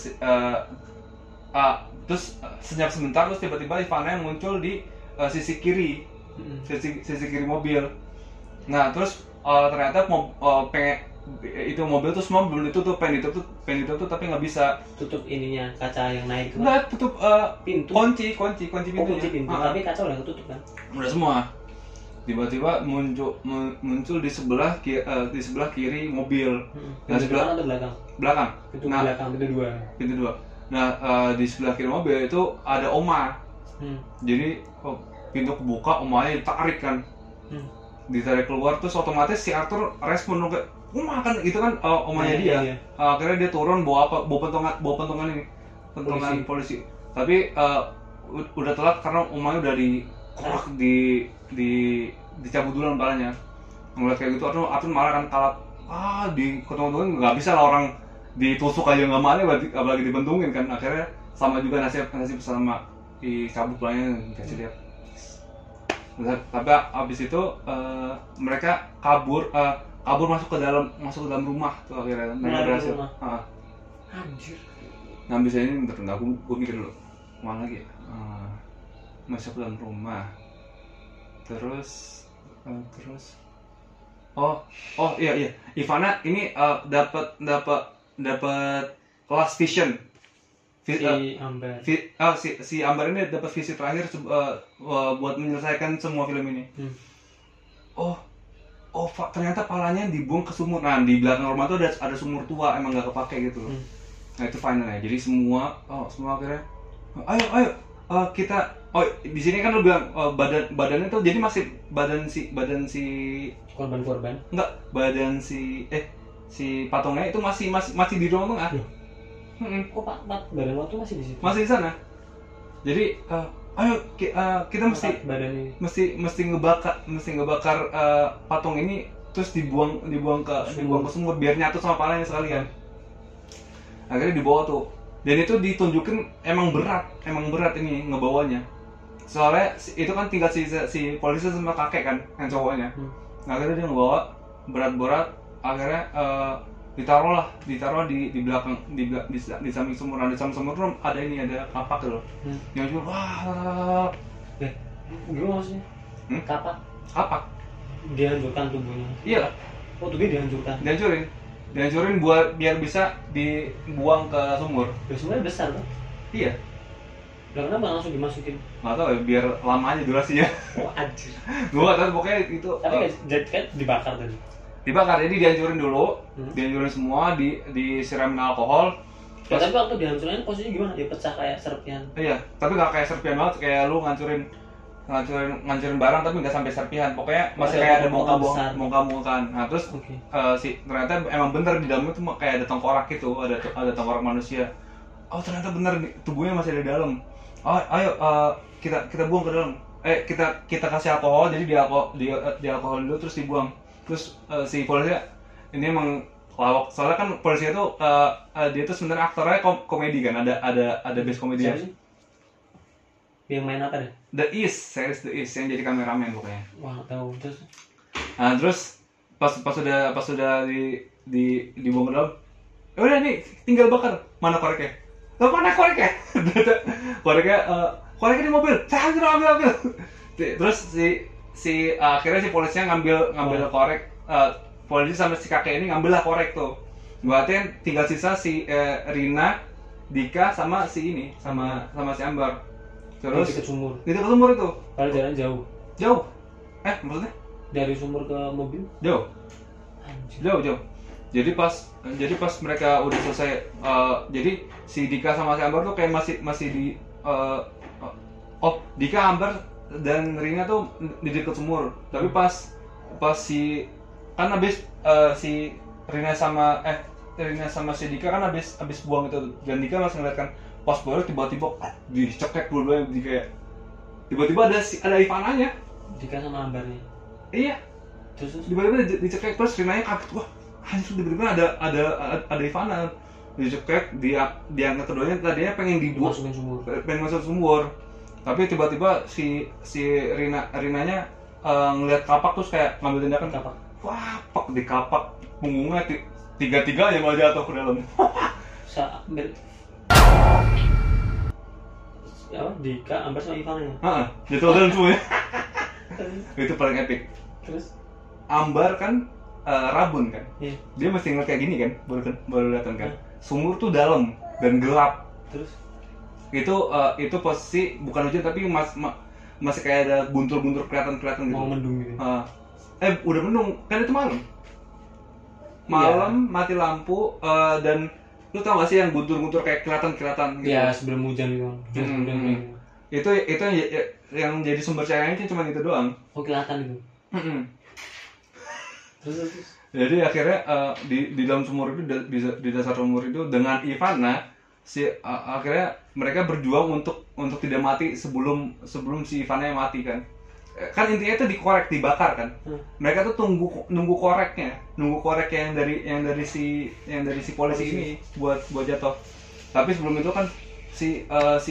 senyap sebentar, terus tiba-tiba Ivana yang muncul di sisi kiri mobil. Nah terus ternyata itu mobil tuh semua belum ditutup, pengen ditutup tapi nggak bisa. Tutup ininya, kaca yang naik itu? Nggak, tutup pintu. Kunci pintunya. Kunci pintu, tapi kaca udah ketutup kan? Udah semua. Tiba-tiba muncul di sebelah kiri mobil. Pintu belakang atau belakang? Belakang. Belakang, pintu dua. Nah di sebelah kiri mobil itu ada oma. Jadi pintu kebuka, omanya ditarik kan. Ditarik keluar, terus otomatis si Arthur respon kayak kan itu kan omanya dia. Akhirnya dia turun bawa pentungan ini, pentungan polisi. Tapi udah telat karena omanya udah dicabut duluan kepalanya. Ngeliat kayak gitu, Arthur malah kan kalap. Di ketemu nggak bisa lah, orang ditusuk aja nggak malah, apalagi dibentungin kan. Akhirnya sama juga nasib sama dicabut kepalanya, dikasih lihat. Tapi abis itu mereka kabur masuk ke dalam rumah tuh akhirnya. Mereka berhasil. Anjir. Nah abis ini bentar, gue mikir dulu mana lagi. Masuk ke dalam rumah. Terus iya Ivana ini dapat kelas vision. Amber. Si Amber ini dapat visi terakhir buat menyelesaikan semua film ini. Ternyata palanya dibuang ke sumur. Nah di belakang rumah tuh ada sumur tua, emang nggak kepake gitu. Nah itu finalnya. Jadi semua akhirnya ayo kita di sini kan lu bilang badannya tuh jadi masih badan si korban enggak, badan si patungnya itu masih di ruang tengah. Kok badan lo tuh masih di situ? Masih di sana. Jadi ayo kita mesti ngebakar patung ini, terus dibuang ke sumur biar nyatu sama palanya sekalian. Akhirnya dibawa tuh. Dan itu ditunjukin emang berat ini ngebawanya. Soalnya itu kan tinggal si polisi sama kakek kan, yang cowoknya. Akhirnya dia ngebawa berat-berat, akhirnya ditaruh di belakang di samping sumur. Di samping sumur tuh ada kapak tuh. Yang cuma gimana maksudnya? Kapak dihancurkan tubuhnya. Iya. Tubuhnya dihancurin buat biar bisa dibuang ke sumur. Sumurnya besar kan? Iya. Kenapa langsung dimasukin? Nggak tahu ya, biar lama aja durasinya. Anjir. Gue nggak tahu, pokoknya itu. Tapi kan dibakar tadi. Dibakar, jadi dihancurin dulu, dihancurin semua, disiramin alkohol. Ya, tapi waktu dihancurin posisinya gimana? Dia pecah kayak serpihan. Iya, tapi nggak kayak serpihan banget, kayak lu ngancurin barang tapi nggak sampai serpihan. Pokoknya masih kayak ada bongkar-bongkar. Nah terus ternyata emang bener di dalamnya tuh kayak ada tengkorak gitu, ada tengkorak manusia. Ternyata bener tubuhnya masih ada di dalam. Ayo kita buang ke dalam. Kita kasih alkohol, jadi di alkohol dulu terus dibuang. Terus si polisi ini emang lawak, soalnya kan polisi itu dia tuh sebenarnya aktornya komedi kan, ada base komedi. Yang main apa deh? Series The East yang jadi kameramen pokoknya. Wah, tahu terus. Nah, terus pas sudah dibuang ke dalam. Udah nih, tinggal bakar. Mana koreknya? Mana koreknya? Koreknya di mobil. Saya ambil. Terus si akhirnya si polisinya ngambil korek. Polisi sama si kakek ini ngambil lah korek tuh. Berarti tinggal sisa si Rina, Dika sama si si Ambar. Terus ke sumur. Itu ke sumur itu. Kalau jalan jauh. Jauh. Maksudnya? Dari sumur ke mobil? Jauh. Jauh. Jadi pas mereka udah selesai, jadi si Dika sama si Ambar tuh kayak masih di Dika, Ambar dan Rina tuh di dekat sumur. Tapi pas si kan abis si Rina sama si Dika kan abis buang itu, dan Dika langsung ngeliat kan pas baru tiba-tiba dicekek dua-duanya, kayak tiba-tiba ada Ivananya. Dika sama Ambarnya. Iya. Terus tiba-tiba dicekek, terus Rinanya kaget, wah anjir, tiba-tiba ada Ivana dicekek, diangkat keduanya, tadinya pengen dibuang, pengen masuk sumur, tapi tiba-tiba si Rinanya ngeliat kapak terus kayak ngambil tindakan kapak, wah pak di kapak punggungnya tiga yang malah jatuh ke dalam. Dika, Ambar sama Ivana. Jatuh dalam semuanya. Itu paling epic. Terus Ambar kan rabun kan, dia mesti ngeliat kayak gini kan, baru datang kan. Sumur tuh dalam dan gelap. Terus itu posisi bukan hujan tapi masih kayak ada buntur-buntur kelihatan gitu. Mau mendung gitu. Udah mendung kan, itu malam. Mati lampu, dan lu tau gak sih yang buntur-buntur kayak kelihatan gitu. Iya, sebelum hujan gitu. Itu yang jadi sumber cahayanya cuma itu doang. Oh, kelihatan itu. Terus. Jadi akhirnya di dalam sumur itu, di dasar sumur itu dengan Ivana, akhirnya mereka berjuang untuk tidak mati sebelum si Ivana yang mati kan. Kan intinya itu dibakar kan. Mereka tuh nunggu koreknya yang dari si polisi ini buat jatuh. Tapi sebelum itu kan si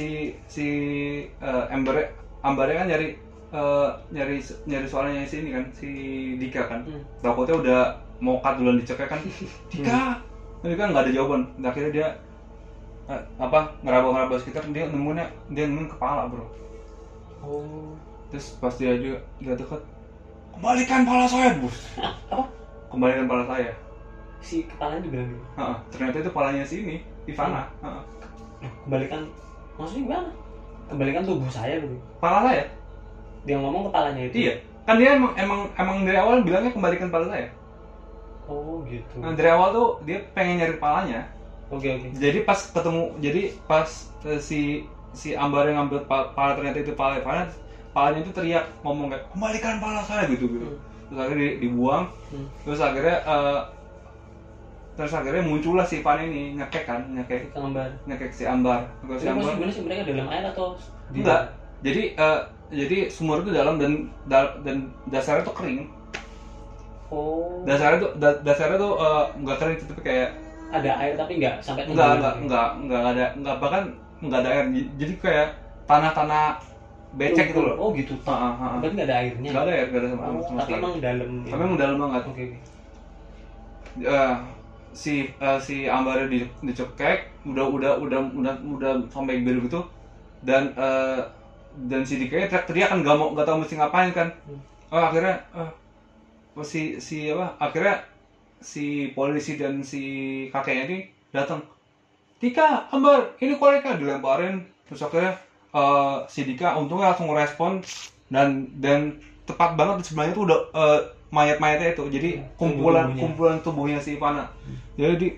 Ambarnya kan nyari soalnya si ini kan, si Dika kan. Takutnya udah mau cut duluan dicekek kan. Dika nggak ada jawaban. Akhirnya dia ngeraba sekitar, dia nemuin kepala, bro. Oh. Terus pas dia dekat, kembalikan pala saya, bos. Apa? Kembalikan pala saya. Si kepalanya dibilang gitu. Ternyata itu palanya si ini, Ivana. Kembalikan, maksudnya gimana? Kembalikan tubuh saya gitu. Pala saya? Dia ngomong kepalanya itu. Iya. Kan dia emang dari awal bilangnya kembalikan pala saya. Oh gitu. Nah, dari awal tuh dia pengen nyari palanya. Oke. Jadi pas si Ambar yang ngambil pala, ternyata itu palanya itu teriak ngomong kayak kembalikan pala saya gitu. Terus akhirnya dibuang. Terus akhirnya muncullah si Ivan ini nyekek si Ambar. Si Ambar. Gimana sih, mereka dalam air atau enggak? Jadi sumur itu dalam dan dasarnya tuh kering. Oh. Dasarnya tuh nggak kering, tapi kayak ada air tapi nggak sampai enggak ada, bahkan nggak ada air. Jadi kayak tanah becek gitu loh. Oh gitu. Berarti nggak ada airnya. Nggak ada air, nggak ada sama sekali. Tapi emang dalam. Tapi emang dalam banget. Oke. Si Ambarnya dicekek, udah sampai biru gitu, dan si Dika teriak kan, nggak tahu mesti ngapain kan. Akhirnya akhirnya si polisi dan si kakeknya ini datang. Dika, Ambar, ini koreka, dilemparin. Terus akhirnya si Dika untungnya langsung merespon, dan tepat banget di sebelahnya tuh udah mayat-mayatnya itu. Jadi kumpulan tubuhnya si Ivana. Jadi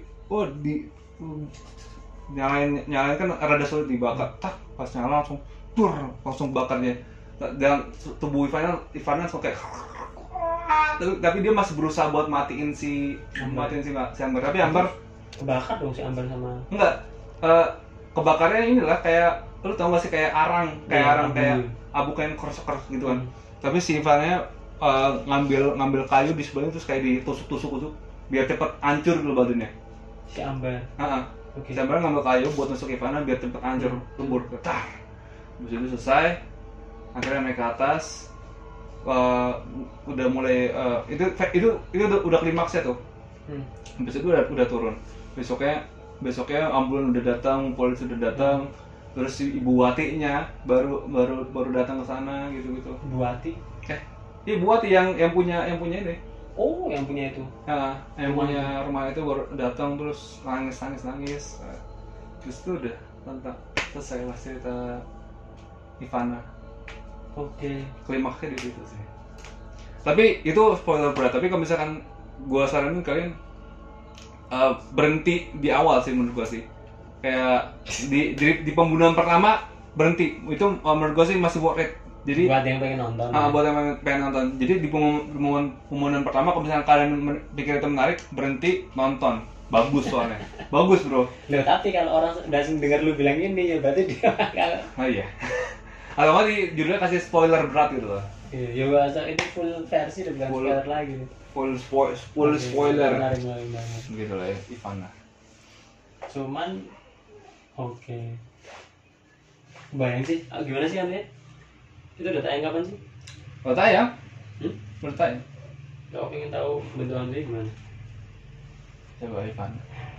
nyalain kan rada sulit dibakar. Pas nyala langsung bakarnya. Dan tubuh Ivana langsung kayak, tapi dia masih berusaha buat matiin si Ambar. Tapi Ambar kebakar dong si Ambar sama. Enggak. Kebakarnya inilah kayak, lu tau gak sih, kayak arang kayak abu kayak keros gitu kan. Tapi si Ivana ngambil kayu di sebelahnya, terus kayak ditusuk biar cepet hancur dulu badannya. Si Ambar. Si Ambar ngambil kayu buat nusuk Ivana biar cepet hancur, lembur. Habis itu selesai, akhirnya naik ke atas. Udah mulai itu udah klimaksnya tuh. Habis itu udah turun. Besoknya ambulan udah datang, polisi udah datang. Terus si Ibu Watinya baru datang ke sana gitu. Ibu Wati? Ibu Wati yang punya ini. Oh, yang punya itu. Yang punya rumah itu baru datang, terus nangis. Terus itu udah selesai lah cerita Ivana. Oke. Klimaksnya di situ sih. Tapi itu spoiler berat. Tapi kalau misalkan gua saranin kalian berhenti di awal sih menurut gua sih. Kayak di pembunuhan pertama berhenti. Itu menurut gua sih masih worth it. Jadi buat yang pengen nonton. Buat yang pengen nonton. Jadi di pengumuman pertama kalau misalnya kalian pikir itu menarik, berhenti nonton. Bagus soalnya. Bagus, Bro. Loh, tapi kalau orang udah dengar lu bilang ini ya berarti dia bakal. Oh iya. Kalau nggak di judulnya kasih spoiler berat gitu loh. Iya, ya bahasa itu full versi udah bilang spoiler lagi. Full spoiler. Menarik. Gitu lah ya, Ivana. Cuman oke. Bayang sih, gimana sih Andre? Itu udah tayang kapan sih? Udah tayang? Udah tayang. Kalau pengen tahu bentuk Andre gimana? Coba Ivan.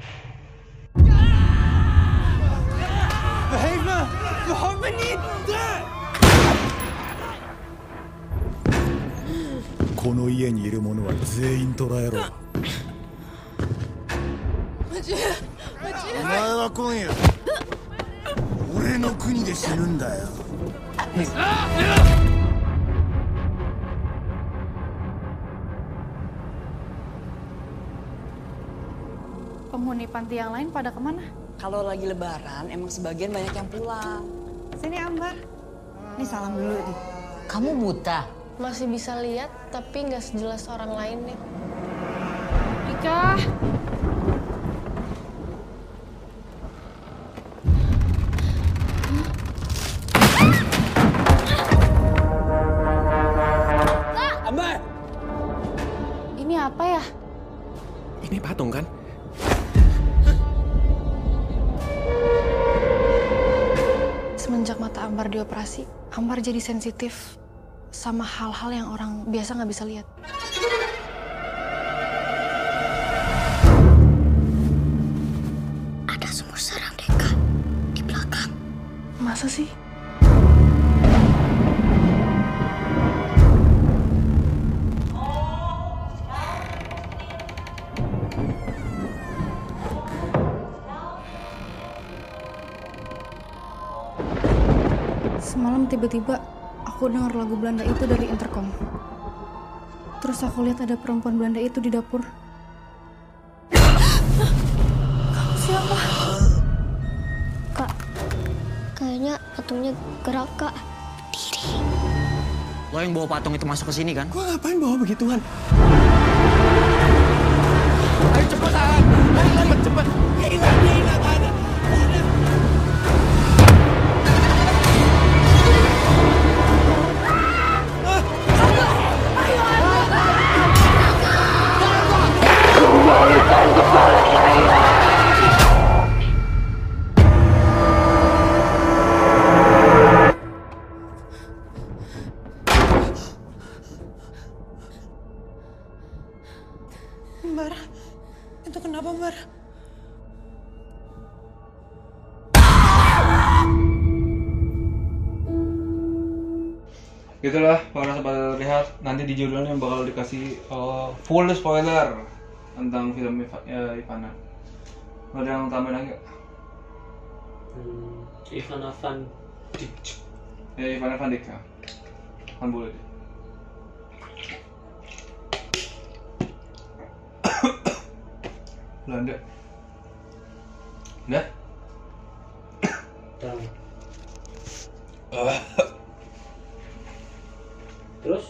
Behave! You harm me! この家にいる者は全員捕らえろ。お前は今夜俺の国で死ぬんだよ。 Penghuni panti yang lain pada kemana? Kalau lagi lebaran, emang sebagian banyak yang pulang. Sini Ambar. Nih salam dulu nih. Kamu buta? Masih bisa lihat, tapi nggak sejelas orang lain nih. Dika. Ambar! Ini apa ya? Ini patung kan? Semenjak mata Ambar dioperasi, Ambar jadi sensitif sama hal-hal yang orang biasa nggak bisa lihat. Ada sumur sarang Deka di belakang. Masa sih? Semalam tiba-tiba aku dengar lagu Belanda itu dari intercom. Terus aku lihat ada perempuan Belanda itu di dapur. Kamu siapa? Kak, kayaknya patungnya gerak, Kak. Lo yang bawa patung itu masuk ke sini kan? Gua ngapain bawa begituan? Ayo cepetan! Ayo cepet! Ingat ada! Ambar. Itu kenapa, Ambar? Gitulah para sobat lihat, nanti di judulnya bakal dikasih full spoiler tentang film Ivana. Ada yang tambahin lagi gak? Ivana Van Dijk. Ivana Van Dijk ya. Kan boleh. Belanda. Udah? Terus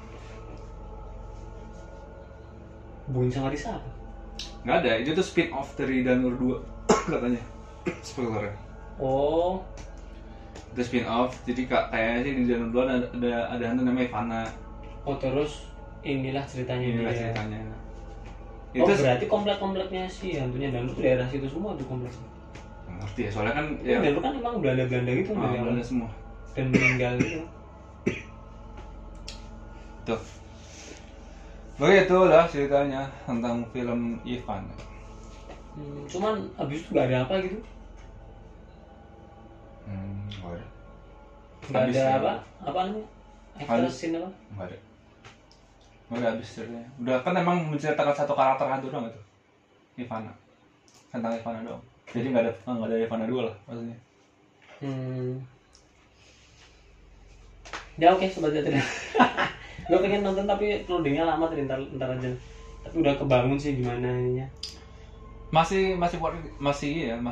Buin sama Risa apa? Nggak ada, itu tuh spin off dari Danur 2 katanya. Spoilernya. Oh. Itu spin off, jadi kayaknya sih di Danur 2 ada hantu namanya Ivana. Oh terus inilah ceritanya. Inilah ceritanya. Oh itu berarti komplek-kompleknya sih hantunya Danur tuh daerah situ semua tuh kompleknya. Ngerti ya, soalnya kan ya Danur kan emang Belanda-Belanda gitu Belanda semua. Dan meninggal gitu. Tuh. Begitulah ceritanya tentang film Ivan. Cuman abis itu gak ada apa gitu? Gak ada apa? Apa namanya? Extra apa? Gak ada. Udah habis ceritanya. Udah kan emang menceritakan satu karakter hantu doang itu. Ivana. Tentang Ivana doang. Jadi gak ada Ivana 2 lah maksudnya. Ya oke, sobat lihat. Gue pengen nonton tapi loadingnya lama tadi, ntar aja. Tapi udah kebangun sih gimana ininya. Masih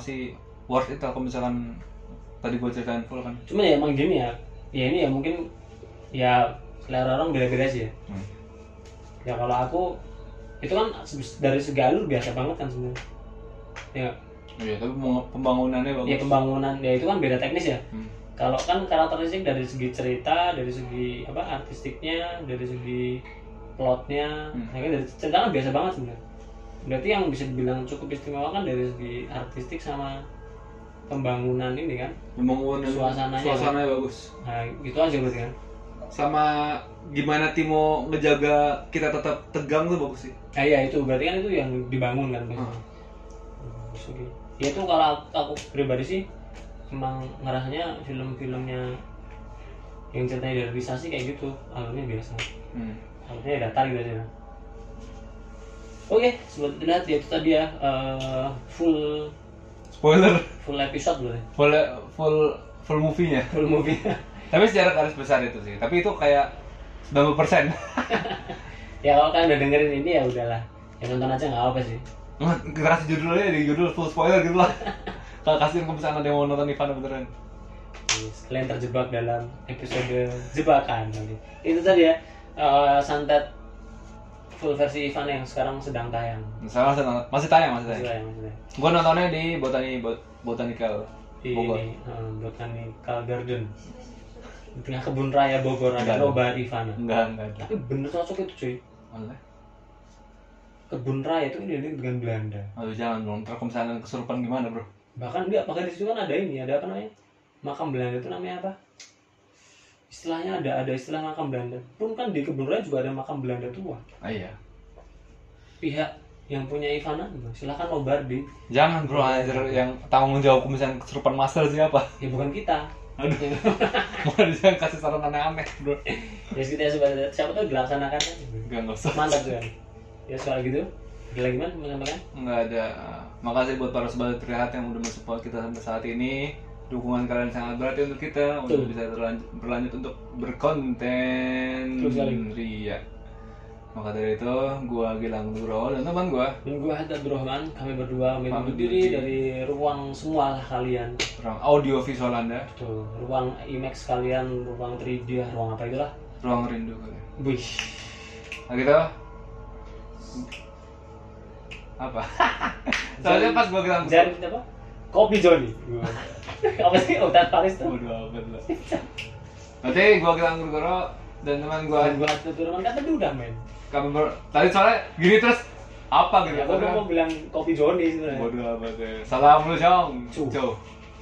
worth it kalau misalkan tadi gue ceritain full kan. Cuma ya emang gini ya. Ya ini ya mungkin Ya selera orang beda-beda sih ya. Ya kalau aku itu kan dari segi alur biasa banget kan sebenarnya. Ya. Iya, tapi pembangunannya bagus. Ya pembangunan, ya itu kan beda teknis ya. Kalau kan karakteristik dari segi cerita, dari segi artistiknya, dari segi plotnya, dari cerita kan biasa banget sebenarnya. Berarti yang bisa dibilang cukup istimewa kan dari segi artistik sama pembangunan ini kan. Pembangunan suasananya kan? Bagus. Nah, gitu aja berarti kan. Sama gimana Timo ngejaga kita tetap tegang tuh bagus sih. Iya itu berarti kan itu yang dibangun kan. Ya itu kalau aku pribadi sih emang ngerasanya film-filmnya yang ceritanya dari realisasi kayak gitu, alurnya biasa. Alurnya ya datar gitu aja. Oke, sebetulnya itu tadi ya full spoiler, full episode loh. Full movie-nya. Full movie. Tapi secara garis besar itu sih. Tapi itu kayak 90%. Ya kalau kalian udah dengerin ini ya udahlah. Ya nonton aja nggak apa sih. Kita kasih judulnya di judul full spoiler gitu lah. Kalau kasih ke misalnya ada yang mau nonton Ivana beneran. Kalian terjebak dalam episode jebakan nanti. Itu tadi ya santet full versi Ivana yang sekarang sedang tayang. Masih tayang. Gua nontonnya di Botanical Bogor. Di Botanical Garden. Di tengah kebun raya Bogor ada nobar Ivana. Enggak ada. Tapi bener cocok itu cuy. Oleh. Kebun raya itu identik dengan Belanda. Aduh jangan dong, ntar kalau misalnya kesurupan gimana bro? Bahkan di situ kan ada ini, ada apa namanya? Makam Belanda itu namanya apa? Istilahnya ada istilah makam Belanda. Pun kan di kebun raya juga ada makam Belanda tua. Iya. Pihak yang punya Ivana, silakan nobar di. Jangan bro, anjir yang tanggung jawab misalnya kesurupan master siapa? Ya bukan kita. Aduh. Mau jangan kasih saran aneh-aneh bro. Ya kita siapa tahu dilaksanakan kan? Enggak usah. Mantap kan? Ya soal gitu. Ada lagi man menambahkan? Enggak ada. Makasih buat para sobat Trihat yang udah mensupport kita sampai saat ini. Dukungan kalian sangat berarti untuk kita untuk bisa berlanjut untuk berkonten ria. Maka dari itu, gua Gilang Nugroho dan teman gua Hatta Abdurrahman. Kami berdua pamit diri dari ruang semua lah kalian. Ruang audio visual Anda. Tuh, ruang IMAX kalian, ruang 3D, ruang apa itulah. Ruang rindu kalian. Wih. Nah gitu. Apa? Soalnya pas gua bilang jadi apa? Kopi Joni. Apa sih Ustaz Faris tuh? Bodoh amat lah. Nanti gua Gilang Nugroho dan teman gua Hatta Abdurrahman kan tadi udah main. Tadi soalnya gini terus apa gitu? Ya, gua mau bilang Kopi Joni sebenarnya. Bodoh amat ya. Salam lu Jong. Ciao.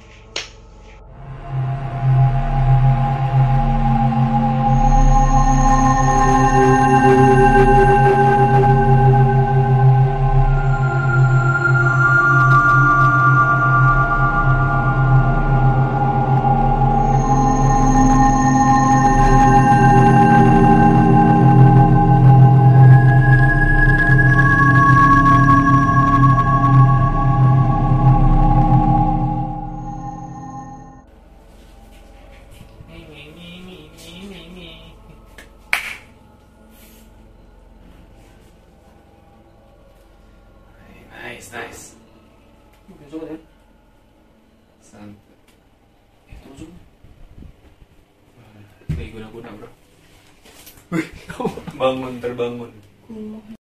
Nice. Coba deh. Santai. Terus. Kayak guna-guna bro. Wih, bangun terbangun.